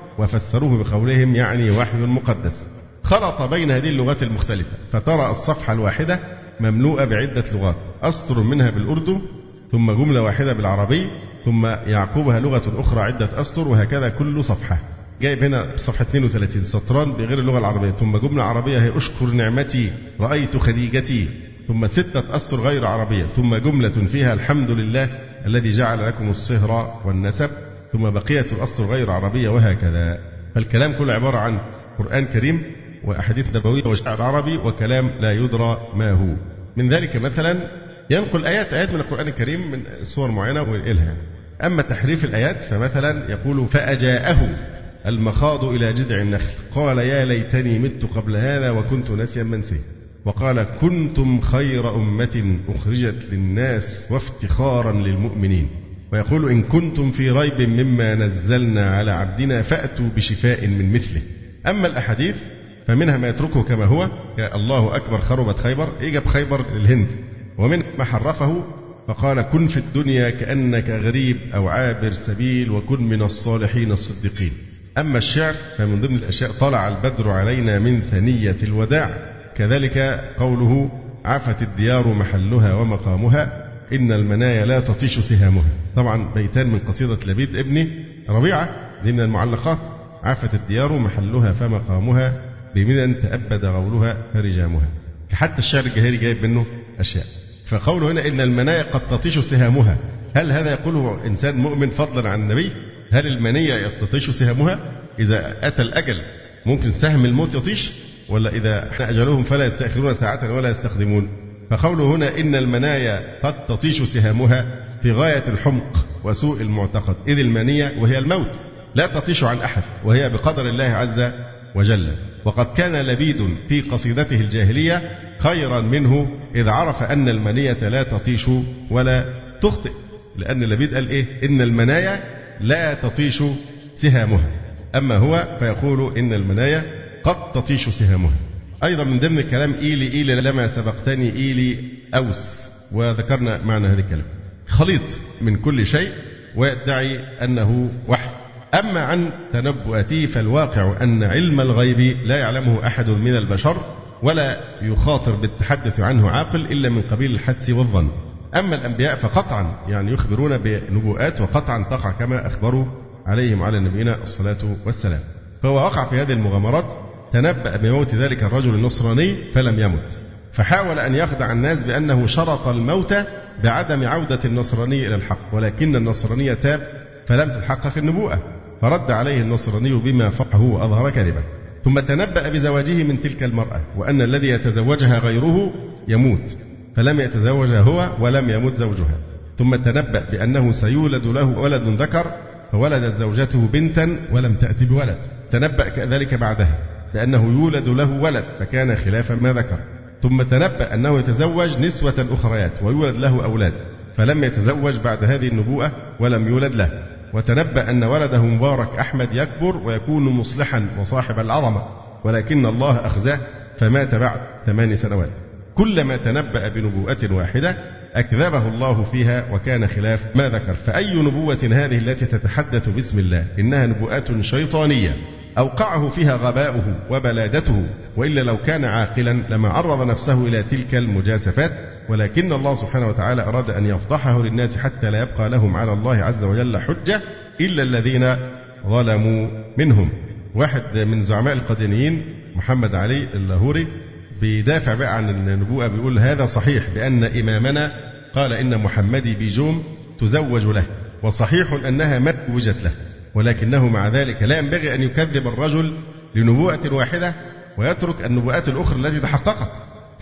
وفسروه بقولهم يعني وحي مقدس. خلط بين هذه اللغات المختلفة فترى الصفحة الواحدة مملوءة بعدة لغات، أسطر منها بالأردو، ثم جملة واحدة بالعربي، ثم يعقبها لغة أخرى عدة أسطر، وهكذا كل صفحة. جايب هنا صفحة اثنين وثلاثين سطران بغير اللغة العربية، ثم جملة عربية هي أشكر نعمتي رأيت خديجتي، ثم ستة أسطر غير عربية، ثم جملة فيها الحمد لله الذي جعل لكم الصهر والنسب، ثم بقية الأسطر غير عربية، وهكذا. فالكلام كله عبارة عن قرآن كريم وأحاديث نبوية وشعر عربي وكلام لا يدرى ما هو. من ذلك مثلا ينقل آيات آيات من القرآن الكريم من سور معينة وينقلها. أما تحريف الآيات فمثلا يقول فأجاءه المخاض إلى جذع النخل قال يا ليتني مت قبل هذا وكنت ناسيا منسيا، وقال كنتم خير أمة أخرجت للناس وافتخارا للمؤمنين، ويقول إن كنتم في ريب مما نزلنا على عبدنا فأتوا بشفاء من مثله. أما الأحاديث فمنها ما يتركه كما هو الله أكبر خربت خيبر، إجاب خيبر للهند، ومن ما حرفه فقال كن في الدنيا كأنك غريب أو عابر سبيل وكن من الصالحين الصديقين. أما الشعر فمن ضمن الأشياء طلع البدر علينا من ثنية الوداع، كذلك قوله عفت الديار محلها ومقامها إن المنايا لا تطيش سهامها. طبعا بيتان من قصيدة لبيد ابن ربيعة دي من المعلقات، عفت الديار محلها فمقامها بمنى تأبد غولها فرجامها. حتى الشعر الجاهلي جايب منه أشياء. فقوله هنا إن المنايا قد تطيش سهامها، هل هذا يقوله إنسان مؤمن فضلا عن النبي؟ هل المنية تطيش سهامها؟ إذا أتى الأجل ممكن سهم الموت يطيش، ولا إذا احنا أجلهم فلا يستأخرون ساعة ولا يستقدمون؟ فقوله هنا إن المنايا قد تطيش سهامها في غاية الحمق وسوء المعتقد، إذ المنية وهي الموت لا تطيش عن أحد وهي بقدر الله عز وجل. وقد كان لبيد في قصيدته الجاهلية خيرا منه إذ عرف أن المنية لا تطيش ولا تخطئ، لأن لبيد قال إيه إن المنايا لا تطيش سهامها، أما هو فيقول إن المنايا قد تطيش سهامها. أيضا من ضمن الكلام إيلي إيلي لما سبقتني إيلي أوس، وذكرنا معنى هذا الكلام. خليط من كل شيء ويدعي أنه وحي. أما عن تنبؤاته فالواقع أن علم الغيب لا يعلمه أحد من البشر ولا يخاطر بالتحدث عنه عاقل إلا من قبيل الحدس والظن. أما الأنبياء فقطعا يعني يخبرون بنبوءات وقطعا تقع كما أخبروا عليهم على نبينا الصلاة والسلام. فهو وقع في هذه المغامرات، تنبأ بموت ذلك الرجل النصراني فلم يمت، فحاول أن يخدع الناس بأنه شرط الموت بعدم عودة النصراني إلى الحق، ولكن النصراني تاب فلم تتحقق النبوءة، فرد عليه النصراني بما فقه وأظهر كذبه. ثم تنبأ بزواجه من تلك المرأة وأن الذي يتزوجها غيره يموت، فلم يتزوجها هو ولم يمت زوجها. ثم تنبأ بأنه سيولد له ولد ذكر فولدت زوجته بنتا ولم تأتي بولد. تنبأ كذلك بعدها بأنه يولد له ولد فكان خلاف ما ذكر. ثم تنبأ أنه يتزوج نسوة أخريات ويولد له أولاد، فلم يتزوج بعد هذه النبوءة ولم يولد له. وتنبأ أن ولده مبارك أحمد يكبر ويكون مصلحا وصاحب العظمة، ولكن الله أخزاه فمات بعد ثمان سنوات. كلما تنبأ بنبوءة واحدة أكذبه الله فيها وكان خلاف ما ذكر. فأي نبوة هذه التي تتحدث باسم الله إنها نبوءات شيطانية أوقعه فيها غباؤه وبلادته، وإلا لو كان عاقلا لما عرض نفسه إلى تلك المجاسفات، ولكن الله سبحانه وتعالى أراد أن يفضحه للناس حتى لا يبقى لهم على الله عز وجل حجة إلا الذين ظلموا منهم. واحد من زعماء القاديانيين محمد علي اللاهوري بيدافع بقى عن النبوءة، بيقول هذا صحيح بأن إمامنا قال إن محمدي بيجوم تزوج له، وصحيح أنها ما توجت له، ولكنه مع ذلك لا ينبغي أن يكذب الرجل لنبوءة واحدة ويترك النبوءات الأخرى التي تحققت،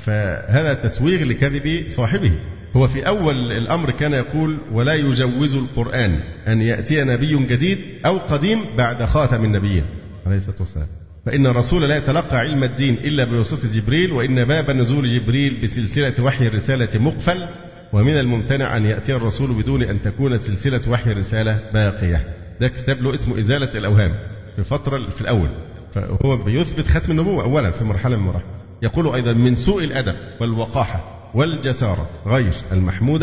فهذا تسويغ لكذب صاحبه. هو في أول الأمر كان يقول ولا يجوز القرآن أن يأتي نبي جديد أو قديم بعد خاتم النبيين عليه الصلاة والسلام، فإن الرسول لا يتلقى علم الدين إلا بواسطة جبريل، وإن باب نزول جبريل بسلسلة وحي الرسالة مقفل، ومن الممتنع أن يأتي الرسول بدون أن تكون سلسلة وحي الرسالة باقية. ده كتاب له اسمه إزالة الأوهام في فترة في الأول، فهو بيثبت ختم النبوة أولا في مرحلة من المراحل. يقول أيضا من سوء الأدب والوقاحة والجسارة غير المحمودة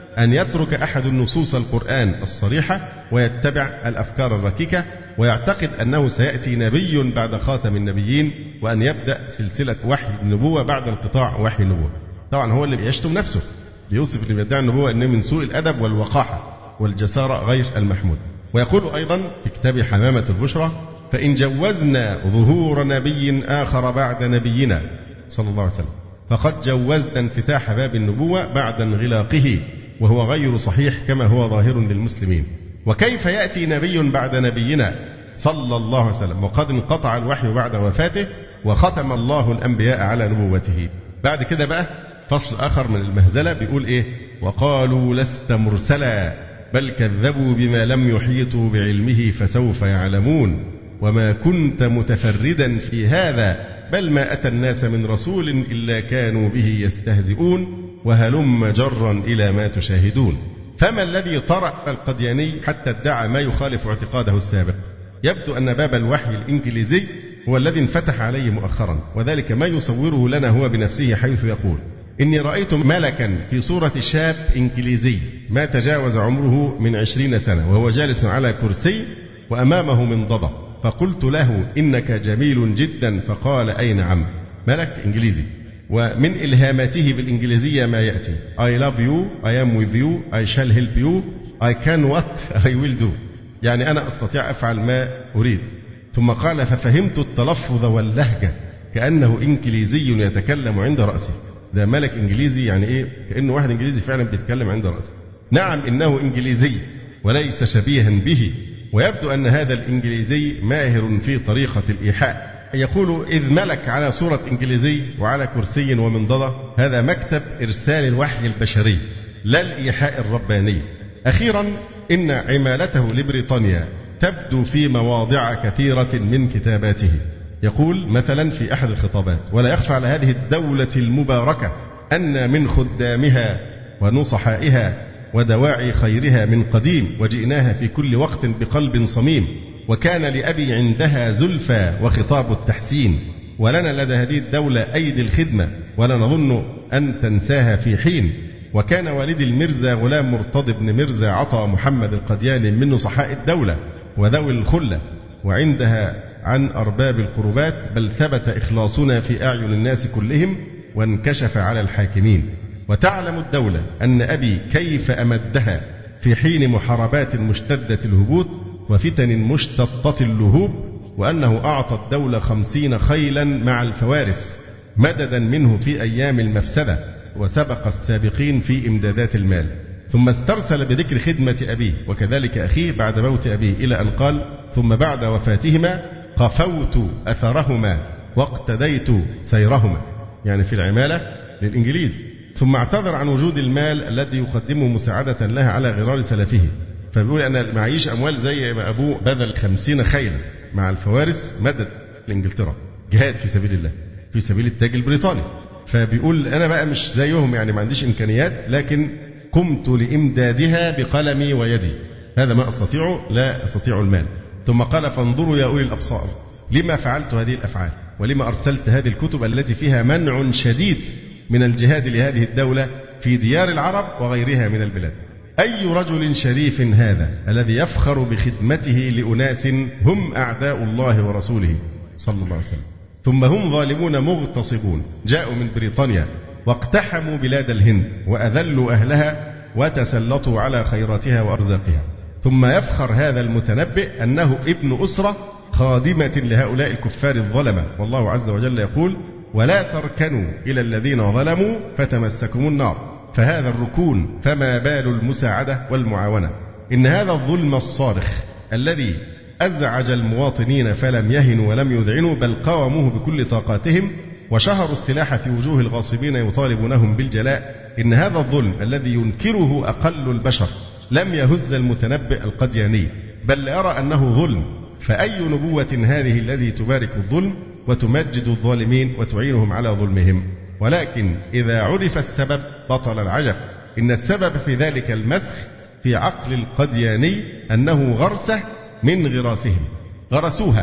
أن يترك أحد النصوص القرآن الصريحة ويتبع الأفكار الركيكة ويعتقد أنه سيأتي نبي بعد خاتم النبيين وأن يبدأ سلسلة وحي النبوة بعد انقطاع وحي النبوة. طبعا هو اللي بيشتم نفسه، بيوصف اللي بيدعي النبوة أنه من سوء الأدب والوقاحة والجسارة غير المحمود. ويقول أيضا في كتاب حمامة البشرى: فإن جوزنا ظهور نبي آخر بعد نبينا صلى الله عليه وسلم فقد جوزنا انفتاح باب النبوة بعد انغلاقه، وهو غير صحيح كما هو ظاهر للمسلمين. وكيف يأتي نبي بعد نبينا صلى الله عليه وسلم وقد انقطع الوحي بعد وفاته وختم الله الأنبياء على نبوته؟ بعد كده بقى فصل آخر من المهزلة بيقول إيه: وقالوا لست مرسلا بل كذبوا بما لم يحيطوا بعلمه فسوف يعلمون وما كنت متفردا في هذا بل ما أتى الناس من رسول إلا كانوا به يستهزئون وهلم جرا إلى ما تشاهدون. فما الذي طرأ القدياني حتى ادعى ما يخالف اعتقاده السابق؟ يبدو أن باب الوحي الإنجليزي هو الذي انفتح عليه مؤخرا، وذلك ما يصوره لنا هو بنفسه حيث يقول: إني رأيت ملكا في صورة شاب إنجليزي ما تجاوز عمره من عشرين سنة وهو جالس على كرسي وأمامه منضدة، فقلت له إنك جميل جدا فقال أي نعم. ملك إنجليزي، ومن إلهاماته بالإنجليزية ما يأتي: I love you, I am with you, I shall help you, I can what I will do. يعني أنا أستطيع أفعل ما أريد. ثم قال: ففهمت التلفظ واللهجة كأنه إنجليزي يتكلم عند رأسي. ده ملك إنجليزي، يعني إيه؟ كأنه واحد إنجليزي فعلا بيتكلم عند رأسه. نعم إنه إنجليزي وليس شبيها به، ويبدو أن هذا الإنجليزي ماهر في طريقة الإيحاء. يقول: إذ ملك على صورة إنجليزي وعلى كرسي ومنضدة، هذا مكتب إرسال الوحي البشري لا الإيحاء الرباني. أخيرا إن عمالته لبريطانيا تبدو في مواضع كثيرة من كتاباته. يقول مثلا في أحد الخطابات: ولا يخفى على هذه الدولة المباركة أن من خدامها ونصحائها ودواعي خيرها من قديم، وجئناها في كل وقت بقلب صميم، وكان لأبي عندها زلفى وخطاب التحسين، ولنا لدى هذه الدولة أيدي الخدمة ولا نظن أن تنساها في حين. وكان والدي المرزا غلام مرتضى بن مرزا عطا محمد القدياني من نصحاء الدولة وذوي الخلة، وعندها عن أرباب القربات، بل ثبت إخلاصنا في أعين الناس كلهم وانكشف على الحاكمين. وتعلم الدولة أن أبي كيف أمدها في حين محاربات مشتدة الهبوط وفتن مشتطة اللهوب، وأنه أعطى الدولة خمسين خيلا مع الفوارس مددا منه في أيام المفسدة، وسبق السابقين في إمدادات المال. ثم استرسل بذكر خدمة أبيه وكذلك أخيه بعد موت أبيه، إلى أن قال: ثم بعد وفاتهما قفوت أثرهما واقتديت سيرهما، يعني في العمالة للإنجليز. ثم اعتذر عن وجود المال الذي يقدمه مساعدة لها على غرار سلفه، فبيقول: أنا معيش أموال زي ما أبوه بذل خمسين خيلا مع الفوارس مدد لإنجلترا، جهاد في سبيل الله في سبيل التاج البريطاني. فبيقول: أنا بقى مش زيهم، يعني ما عنديش إمكانيات، لكن قمت لإمدادها بقلمي ويدي، هذا ما أستطيع، لا أستطيع المال. ثم قال: فانظروا يا أولي الأبصار لما فعلت هذه الأفعال ولما أرسلت هذه الكتب التي فيها منع شديد من الجهاد لهذه الدولة في ديار العرب وغيرها من البلاد. أي رجل شريف هذا الذي يفخر بخدمته لأناس هم أعداء الله ورسوله صلى الله عليه وسلم، ثم هم ظالمون مغتصبون جاءوا من بريطانيا واقتحموا بلاد الهند وأذلوا أهلها وتسلطوا على خيراتها وأرزاقها. ثم يفخر هذا المتنبئ أنه ابن أسرة خادمة لهؤلاء الكفار الظلمة، والله عز وجل يقول: ولا تركنوا إلى الذين ظلموا فتمسكم النار. فهذا الركون فما بال المساعدة والمعاونة؟ إن هذا الظلم الصارخ الذي أزعج المواطنين فلم يهنوا ولم يذعنوا، بل قاوموه بكل طاقاتهم وشهروا السلاح في وجوه الغاصبين يطالبونهم بالجلاء. إن هذا الظلم الذي ينكره أقل البشر لم يهز المتنبئ القدياني، بل يرى أنه ظلم. فأي نبوة هذه التي تبارك الظلم وتمجد الظالمين وتعينهم على ظلمهم؟ ولكن إذا عرف السبب بطل العجب. إن السبب في ذلك المسخ في عقل القدياني أنه غرسة من غراسهم، غرسوها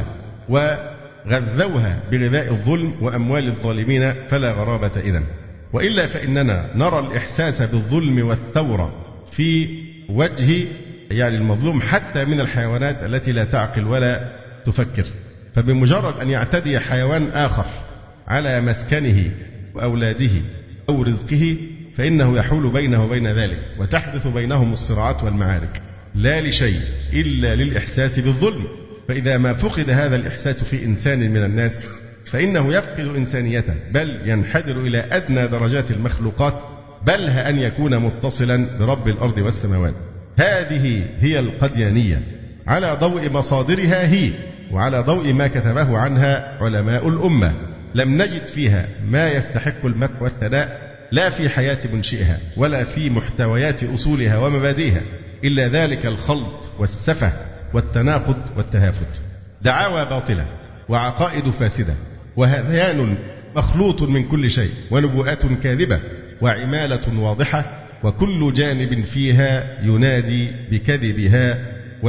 وغذوها بغذاء الظلم وأموال الظالمين، فلا غرابة إذن. وإلا فإننا نرى الإحساس بالظلم والثورة في وجه يعني المظلوم حتى من الحيوانات التي لا تعقل ولا تفكر. فبمجرد أن يعتدي حيوان آخر على مسكنه وأولاده أو رزقه فإنه يحول بينه وبين ذلك، وتحدث بينهم الصراعات والمعارك، لا لشيء إلا للإحساس بالظلم. فإذا ما فقد هذا الإحساس في إنسان من الناس فإنه يفقد إنسانيته، بل ينحدر إلى أدنى درجات المخلوقات، بل أن يكون متصلا برب الأرض والسماوات. هذه هي القديانية على ضوء مصادرها هي، وعلى ضوء ما كتبه عنها علماء الأمة. لم نجد فيها ما يستحق المدح والثناء، لا في حياة منشئها ولا في محتويات أصولها ومبادئها، إلا ذلك الخلط والسفه والتناقض والتهافت. دعاوى باطلة وعقائد فاسدة وهذيان مخلوط من كل شيء، ونبوءات كاذبة وعمالة واضحة، وكل جانب فيها ينادي بكذبها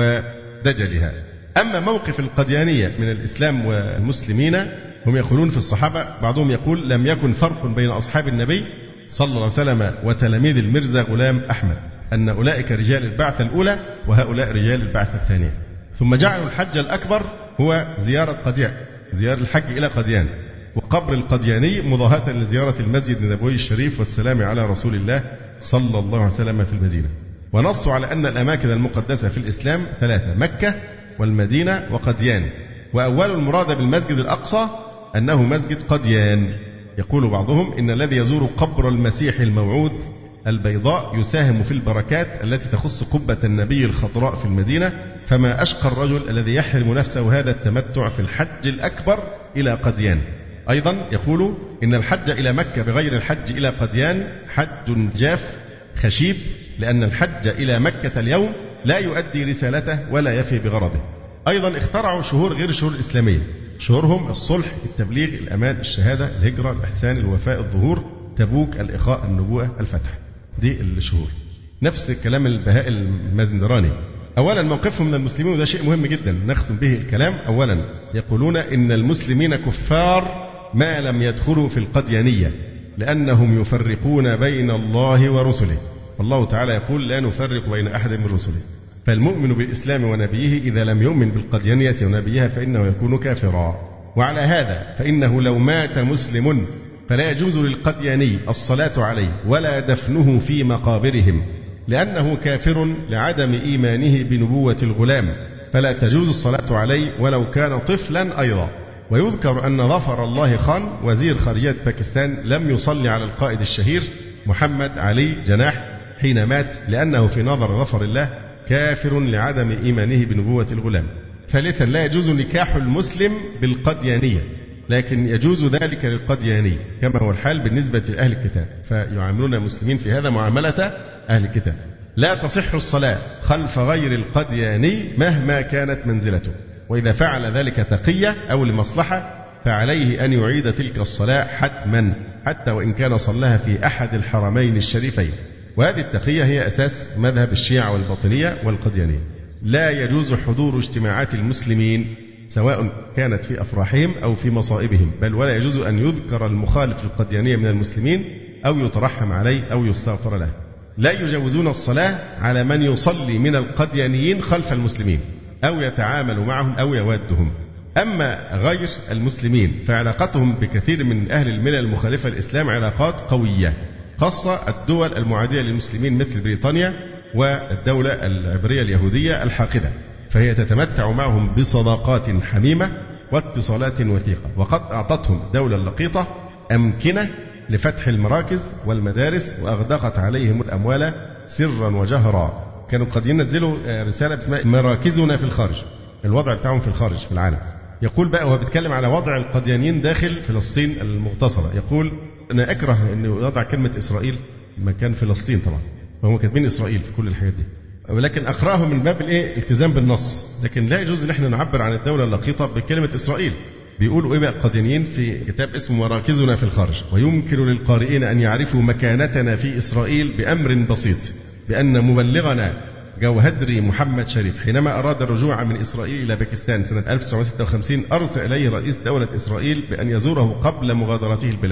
ودجلها. أما موقف القديانية من الإسلام والمسلمين، هم يقولون في الصحابة، بعضهم يقول لم يكن فرق بين أصحاب النبي صلى الله عليه وسلم وتلاميذ المرزا غلام أحمد، أن أولئك رجال البعثة الأولى وهؤلاء رجال البعثة الثانية. ثم جعلوا الحج الأكبر هو زيارة قديان، زيارة الحج إلى قديان، وقبر القدياني مضاهاة لزيارة المسجد النبوي الشريف والسلام على رسول الله صلى الله عليه وسلم في المدينة. ونصوا على أن الأماكن المقدسة في الإسلام ثلاثة: مكة والمدينة وقديان، وأول المراد بالمسجد الأقصى أنه مسجد قديان. يقول بعضهم إن الذي يزور قبر المسيح الموعود البيضاء يساهم في البركات التي تخص قبة النبي الخضراء في المدينة، فما أشقى الرجل الذي يحرم نفسه هذا التمتع في الحج الأكبر إلى قديان. أيضا يقول إن الحج إلى مكة بغير الحج إلى قديان حج جاف خشيب، لأن الحج إلى مكة اليوم لا يؤدي رسالته ولا يفي بغرضه. أيضا اخترعوا شهور غير الشهور الإسلامية، شهورهم الصلح، التبليغ، الأمان، الشهادة، الهجرة، الإحسان، الوفاء، الظهور، تبوك، الإخاء، النبوة، الفتح. دي الشهور. نفس الكلام البهاء المازندراني. أولا موقفهم من المسلمين، وده شيء مهم جدا نختم به الكلام. أولا يقولون إن المسلمين كفار ما لم يدخلوا في القديانية، لأنهم يفرقون بين الله ورسله، والله تعالى يقول لا نفرق بين أحد من رسله. فالمؤمن بالإسلام ونبيه إذا لم يؤمن بالقديانية ونبيها فإنه يكون كافرا. وعلى هذا فإنه لو مات مسلم فلا يجوز للقدياني الصلاة عليه ولا دفنه في مقابرهم، لأنه كافر لعدم إيمانه بنبوة الغلام، فلا تجوز الصلاة عليه ولو كان طفلا أيضا. ويذكر أن ظفر الله خان وزير خارجية باكستان لم يصلي على القائد الشهير محمد علي جناح حين مات، لأنه في نظر ظفر الله كافر لعدم إيمانه بنبوة الغلام. ثالثا لا يجوز نكاح المسلم بالقديانية، لكن يجوز ذلك للقدياني كما هو الحال بالنسبة لأهل الكتاب، فيعاملون المسلمين في هذا معاملة أهل الكتاب. لا تصح الصلاة خلف غير القدياني مهما كانت منزلته، وإذا فعل ذلك تقية أو لمصلحة فعليه أن يعيد تلك الصلاة حتما، حتى وإن كان صلاها في أحد الحرمين الشريفين. وهذه التقية هي أساس مذهب الشيعة والباطنية والقديانية. لا يجوز حضور اجتماعات المسلمين سواء كانت في أفراحهم أو في مصائبهم، بل ولا يجوز أن يذكر المخالف للقديانية من المسلمين أو يترحم عليه أو يستغفر له. لا يجوزون الصلاة على من يصلي من القديانيين خلف المسلمين أو يتعامل معهم أو يودهم. أما غير المسلمين فعلاقتهم بكثير من أهل الملل المخالفة للإسلام علاقات قوية، خاصة الدول المعادية للمسلمين مثل بريطانيا والدولة العبرية اليهودية الحاقدة، فهي تتمتع معهم بصداقات حميمة واتصالات وثيقة، وقد أعطتهم الدولة اللقيطة أمكنة لفتح المراكز والمدارس، وأغدقت عليهم الأموال سرا وجهرا. كانوا قد ينزلوا رسالة اسمها مراكزنا في الخارج، الوضع بتاعهم في الخارج في العالم. يقول بقى وهو بيتكلم على وضع القديانيين داخل فلسطين المغتصبة، يقول أنا أكره أن يضع كلمة إسرائيل مكان فلسطين، طبعا وهم كاتبين إسرائيل في كل الحاجات دي، ولكن أقرأه من باب الإيه التزام بالنص، لكن لا يجوز أن احنا نعبر عن الدولة اللقيطة بكلمة إسرائيل. بيقولوا إيه بقى القديانيين في كتاب اسمه مراكزنا في الخارج: ويمكن للقارئين أن يعرفوا مكانتنا في إسرائيل بأمر بسيط، بأن مبلغنا جوهدري محمد شريف حينما أراد الرجوع من إسرائيل إلى باكستان سنة ألف وتسعمائة وستة وخمسين أرسل إليه رئيس دولة إسرائيل بأن يزوره قبل مغادرته البلاد،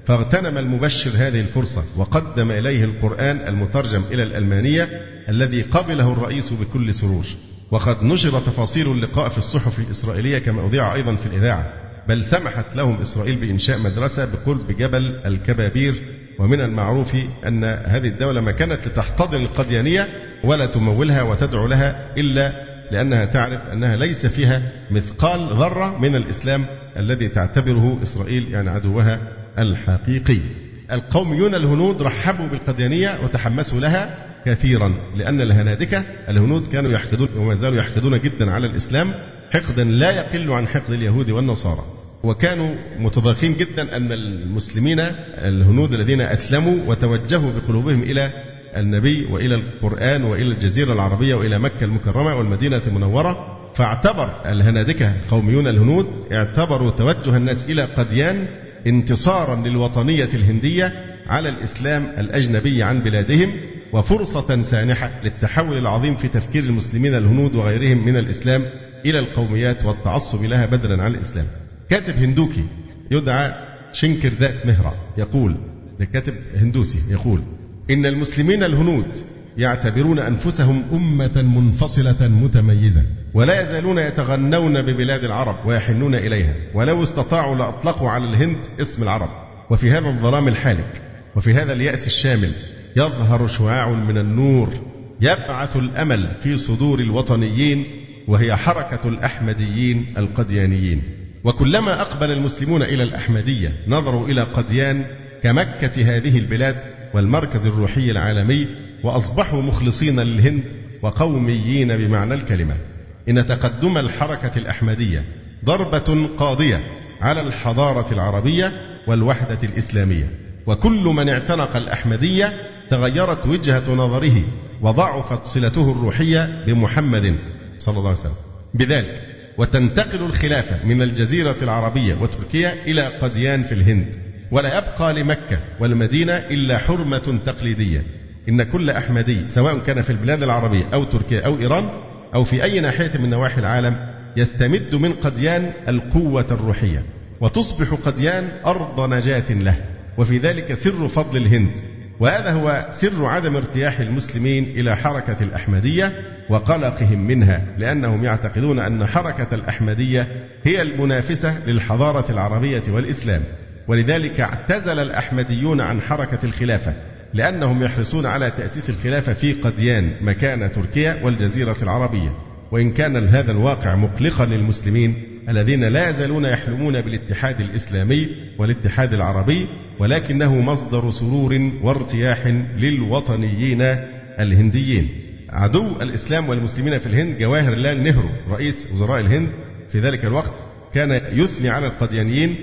فاغتنم المبشر هذه الفرصة وقدم إليه القرآن المترجم إلى الألمانية الذي قبله الرئيس بكل سرور. وقد نشر تفاصيل اللقاء في الصحف الإسرائيلية كما أذيع أيضا في الإذاعة، بل سمحت لهم إسرائيل بإنشاء مدرسة بقرب جبل الكبابير. ومن المعروف أن هذه الدولة ما كانت لتحتضن القديانية ولا تمولها وتدعو لها إلا لأنها تعرف أنها ليس فيها مثقال ذرة من الإسلام الذي تعتبره إسرائيل يعني عدوها الحقيقي. القوميون الهنود رحبوا بالقديانية وتحمسوا لها كثيرا، لأن الهنادكة الهنود كانوا يحقدون وما زالوا يحقدون جدا على الإسلام حقدا لا يقل عن حقد اليهود والنصارى، وكانوا متضايقين جدا أن المسلمين الهنود الذين أسلموا وتوجهوا بقلوبهم إلى النبي وإلى القرآن وإلى الجزيرة العربية وإلى مكة المكرمة والمدينة المنورة، فاعتبر الهنادكة القوميون الهنود اعتبروا توجه الناس إلى قديان انتصارا للوطنية الهندية على الإسلام الأجنبي عن بلادهم، وفرصة سانحة للتحول العظيم في تفكير المسلمين الهنود وغيرهم من الإسلام إلى القوميات والتعصب لها بدلا عن الإسلام. كاتب هندوكي يدعى شنكرداس مهرا يقول، لكاتب هندوسي يقول: إن المسلمين الهنود يعتبرون أنفسهم أمة منفصلة متميزة، ولا يزالون يتغنون ببلاد العرب ويحنون إليها، ولو استطاعوا لأطلقوا على الهند اسم العرب. وفي هذا الظلام الحالك وفي هذا اليأس الشامل يظهر شعاع من النور يبعث الأمل في صدور الوطنيين، وهي حركة الأحمديين القديانيين. وكلما أقبل المسلمون إلى الأحمدية نظروا إلى قديان كمكة هذه البلاد والمركز الروحي العالمي، وأصبحوا مخلصين للهند وقوميين بمعنى الكلمة. إن تقدم الحركة الأحمدية ضربة قاضية على الحضارة العربية والوحدة الإسلامية، وكل من اعتنق الأحمدية تغيرت وجهة نظره وضعفت صلته الروحية بمحمد صلى الله عليه وسلم. بذلك وتنتقل الخلافة من الجزيرة العربية وتركيا إلى قديان في الهند، ولا يبقى لمكة والمدينة إلا حرمة تقليدية. إن كل أحمدي سواء كان في البلاد العربية أو تركيا أو إيران أو في أي ناحية من نواحي العالم يستمد من قديان القوة الروحية، وتصبح قديان أرض نجاة له، وفي ذلك سر فضل الهند. وهذا هو سر عدم ارتياح المسلمين إلى حركة الأحمدية وقلقهم منها، لأنهم يعتقدون أن حركة الأحمدية هي المنافسة للحضارة العربية والإسلام. ولذلك اعتزل الأحمديون عن حركة الخلافة، لأنهم يحرصون على تأسيس الخلافة في قديان مكان تركيا والجزيرة العربية. وإن كان هذا الواقع مقلقا للمسلمين الذين لا يزالون يحلمون بالاتحاد الإسلامي والاتحاد العربي، ولكنه مصدر سرور وارتياح للوطنيين الهنديين. عدو الإسلام والمسلمين في الهند جواهر لال نهرو رئيس وزراء الهند في ذلك الوقت كان يثني على القديانيين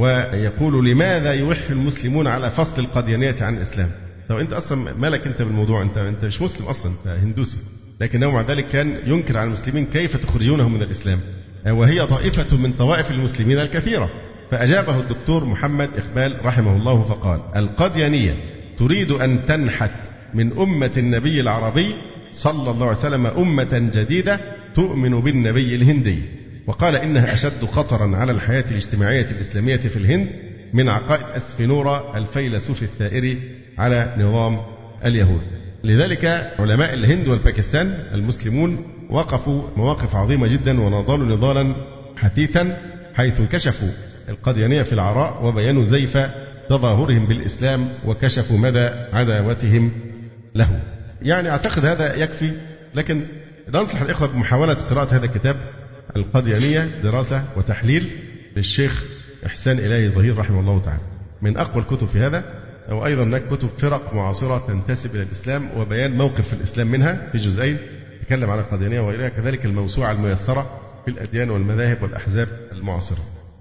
ويقول: لماذا يلح المسلمون على فصل القديانية عن الإسلام؟ طب أنت أصلا مالك أنت بالموضوع؟ أنت أنت مش مسلم أصلا، أنت هندوسي. لكنه مع ذلك كان ينكر على المسلمين كيف تخرجونهم من الإسلام، وهي طائفة من طوائف المسلمين الكثيرة. فأجابه الدكتور محمد إقبال رحمه الله فقال: القديانية تريد أن تنحت من أمة النبي العربي صلى الله عليه وسلم أمة جديدة تؤمن بالنبي الهندي. وقال إنها أشد خطرا على الحياة الاجتماعية الإسلامية في الهند من عقائد أسفنورة الفيلسوف الثائري على نظام اليهود. لذلك علماء الهند والباكستان المسلمون وقفوا مواقف عظيمة جدا ونضالوا نضالا حثيثا، حيث كشفوا القديانية في العراء وبيانوا زيف تظاهرهم بالإسلام وكشفوا مدى عداوتهم له. يعني أعتقد هذا يكفي، لكن ننصح الإخوة بمحاولة قراءة هذا الكتاب القديانية دراسة وتحليل للشيخ إحسان إلهي ظهير رحمه الله تعالى، من أقوى الكتب في هذا. وأيضا هناك كتب فرق معاصرة تنتسب إلى الإسلام وبيان موقف الإسلام منها في جزئين تكلم عن القديانية وغيرها، كذلك الموسوعة الميسرة في الأديان والمذاهب والأحزاب المعاصرة.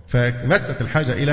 فمست الحاجة إلى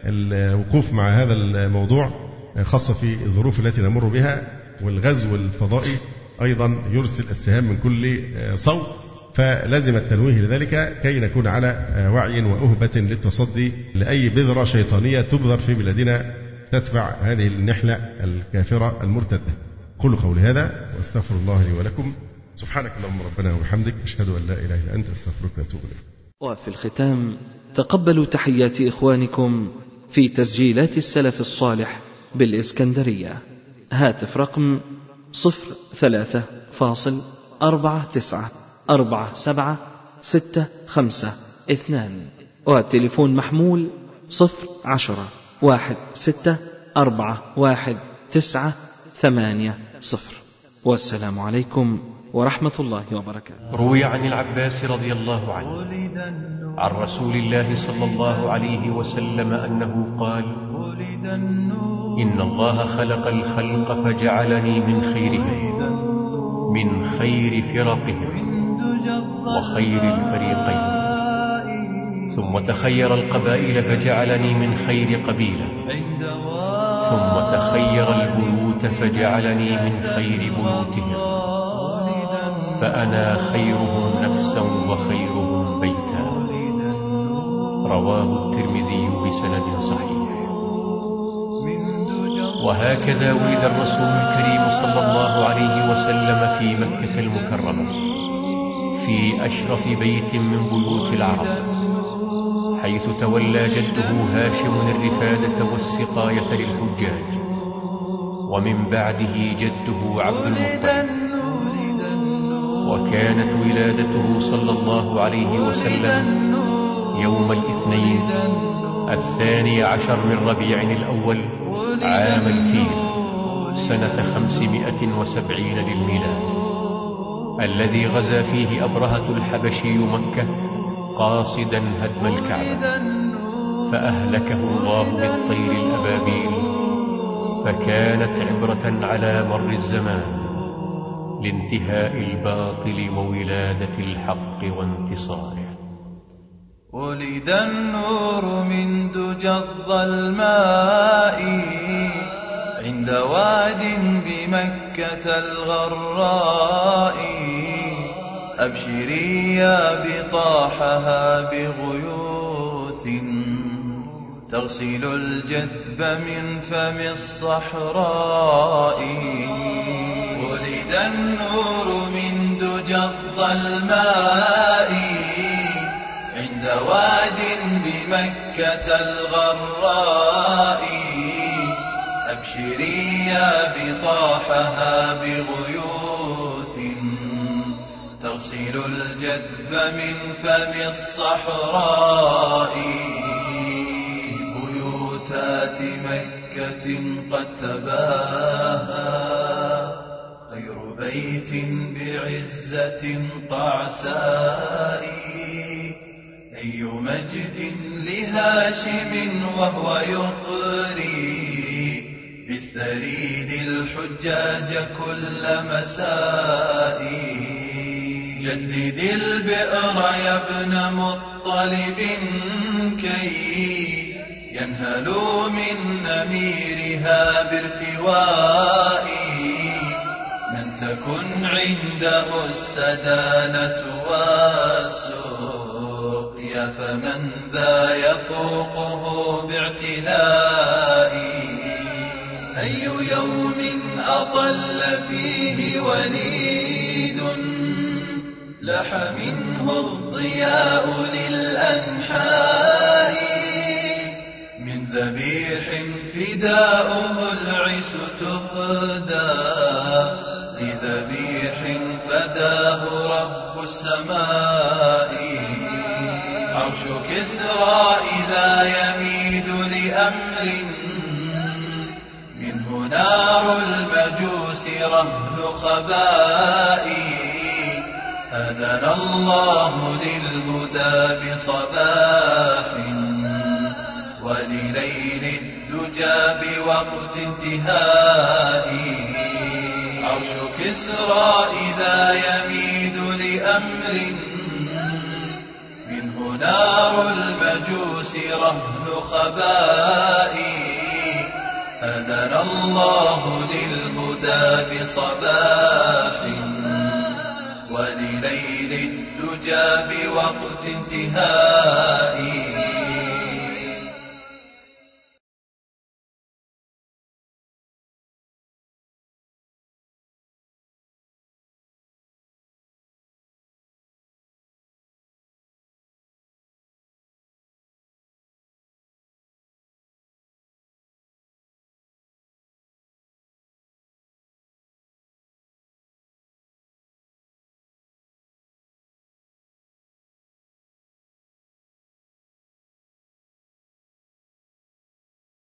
الوقوف مع هذا الموضوع، خاصة في الظروف التي نمر بها، والغزو الفضائي أيضا يرسل السهام من كل صوب، فلازم التنويه لذلك كي نكون على وعي وأهبة للتصدي لأي بذرة شيطانية تبذر في بلادنا تتبع هذه النحلة الكافرة المرتدة. قولوا قولي هذا واستغفر الله لي ولكم. سبحانك اللهم ربنا وبحمدك، أشهد أن لا إله إلا أنت، أستغفرك وأتوب إليك. وفي الختام تقبلوا تحيات إخوانكم في تسجيلات السلف الصالح بالإسكندرية. هاتف رقم صفر ثلاثة فاصل أربعة تسعة أربعة سبعة ستة خمسة اثنان، والتليفون محمول صفر عشرة واحد ستة أربعة واحد تسعة ثمانية صفر. والسلام عليكم ورحمة الله وبركاته. روي عن العباس رضي الله عنه عن رسول الله صلى الله عليه وسلم أنه قال: إن الله خلق الخلق فجعلني من خيرهم، من خير فرقهم وخير الفريقين، ثم تخير القبائل فجعلني من خير قبيلة، ثم تخير البيوت فجعلني من خير بيوتهم، فأنا خيرهم نفسا وخيرهم بيتا. رواه الترمذي بسند صحيح. وهكذا ولد الرسول الكريم صلى الله عليه وسلم في مكة المكرمة، في أشرف بيت من بيوت العرب، حيث تولى جده هاشم الرفادة والسقاية للحجاج، ومن بعده جده عبد المطلب. وكانت ولادته صلى الله عليه وسلم يوم الاثنين الثاني عشر من ربيع الأول عام الفيل سنة خمسمائة وسبعين للميلاد، الذي غزا فيه أبرهة الحبشي مكة قاصدا هدم الكعبة، فأهلكه الله بالطير الأبابيل، فكانت عبرة على مر الزمان لانتهاء الباطل وولادة الحق وانتصاره. ولد النور من دجى الظلماء عند واد بمكة الغراء، أبشري يا بطاحها بغيوث تغسل الجذب من فم الصحراء. ولد النور من دجى الظلماء عند واد بمكة الغراء، أبشري يا بطاحها بغيوث تغسل الجذب من فم الصحراء. بيوتات مكة قد تباهى خير بيت بعزة قعساء، أي مجد لهاشم وهو يقري بالثريد الحجاج كل مساء. جدد البئر يا ابن مطلب كي ينهلوا من نميرها بارتواء، من تكن عنده السدانة والسقيا فمن ذا يفوقه باعتلاء. أي يوم أطل فيه وليد لح منه الضياء للأنحاء، من ذبيح فداؤه العس تهدى لذبيح فداه رب السماء. عرش كسرى إذا يميد لأمر منه نار المجوس رهن خبائي. أذن الله للهدى بصباح ولليل الدجى بوقت انتهائي. عرش كسرى إذا يميد لأمر منه نار المجوس رهن خبائي. أذن الله للهدى بصباح ولليل الدجى بوقت انتهائي.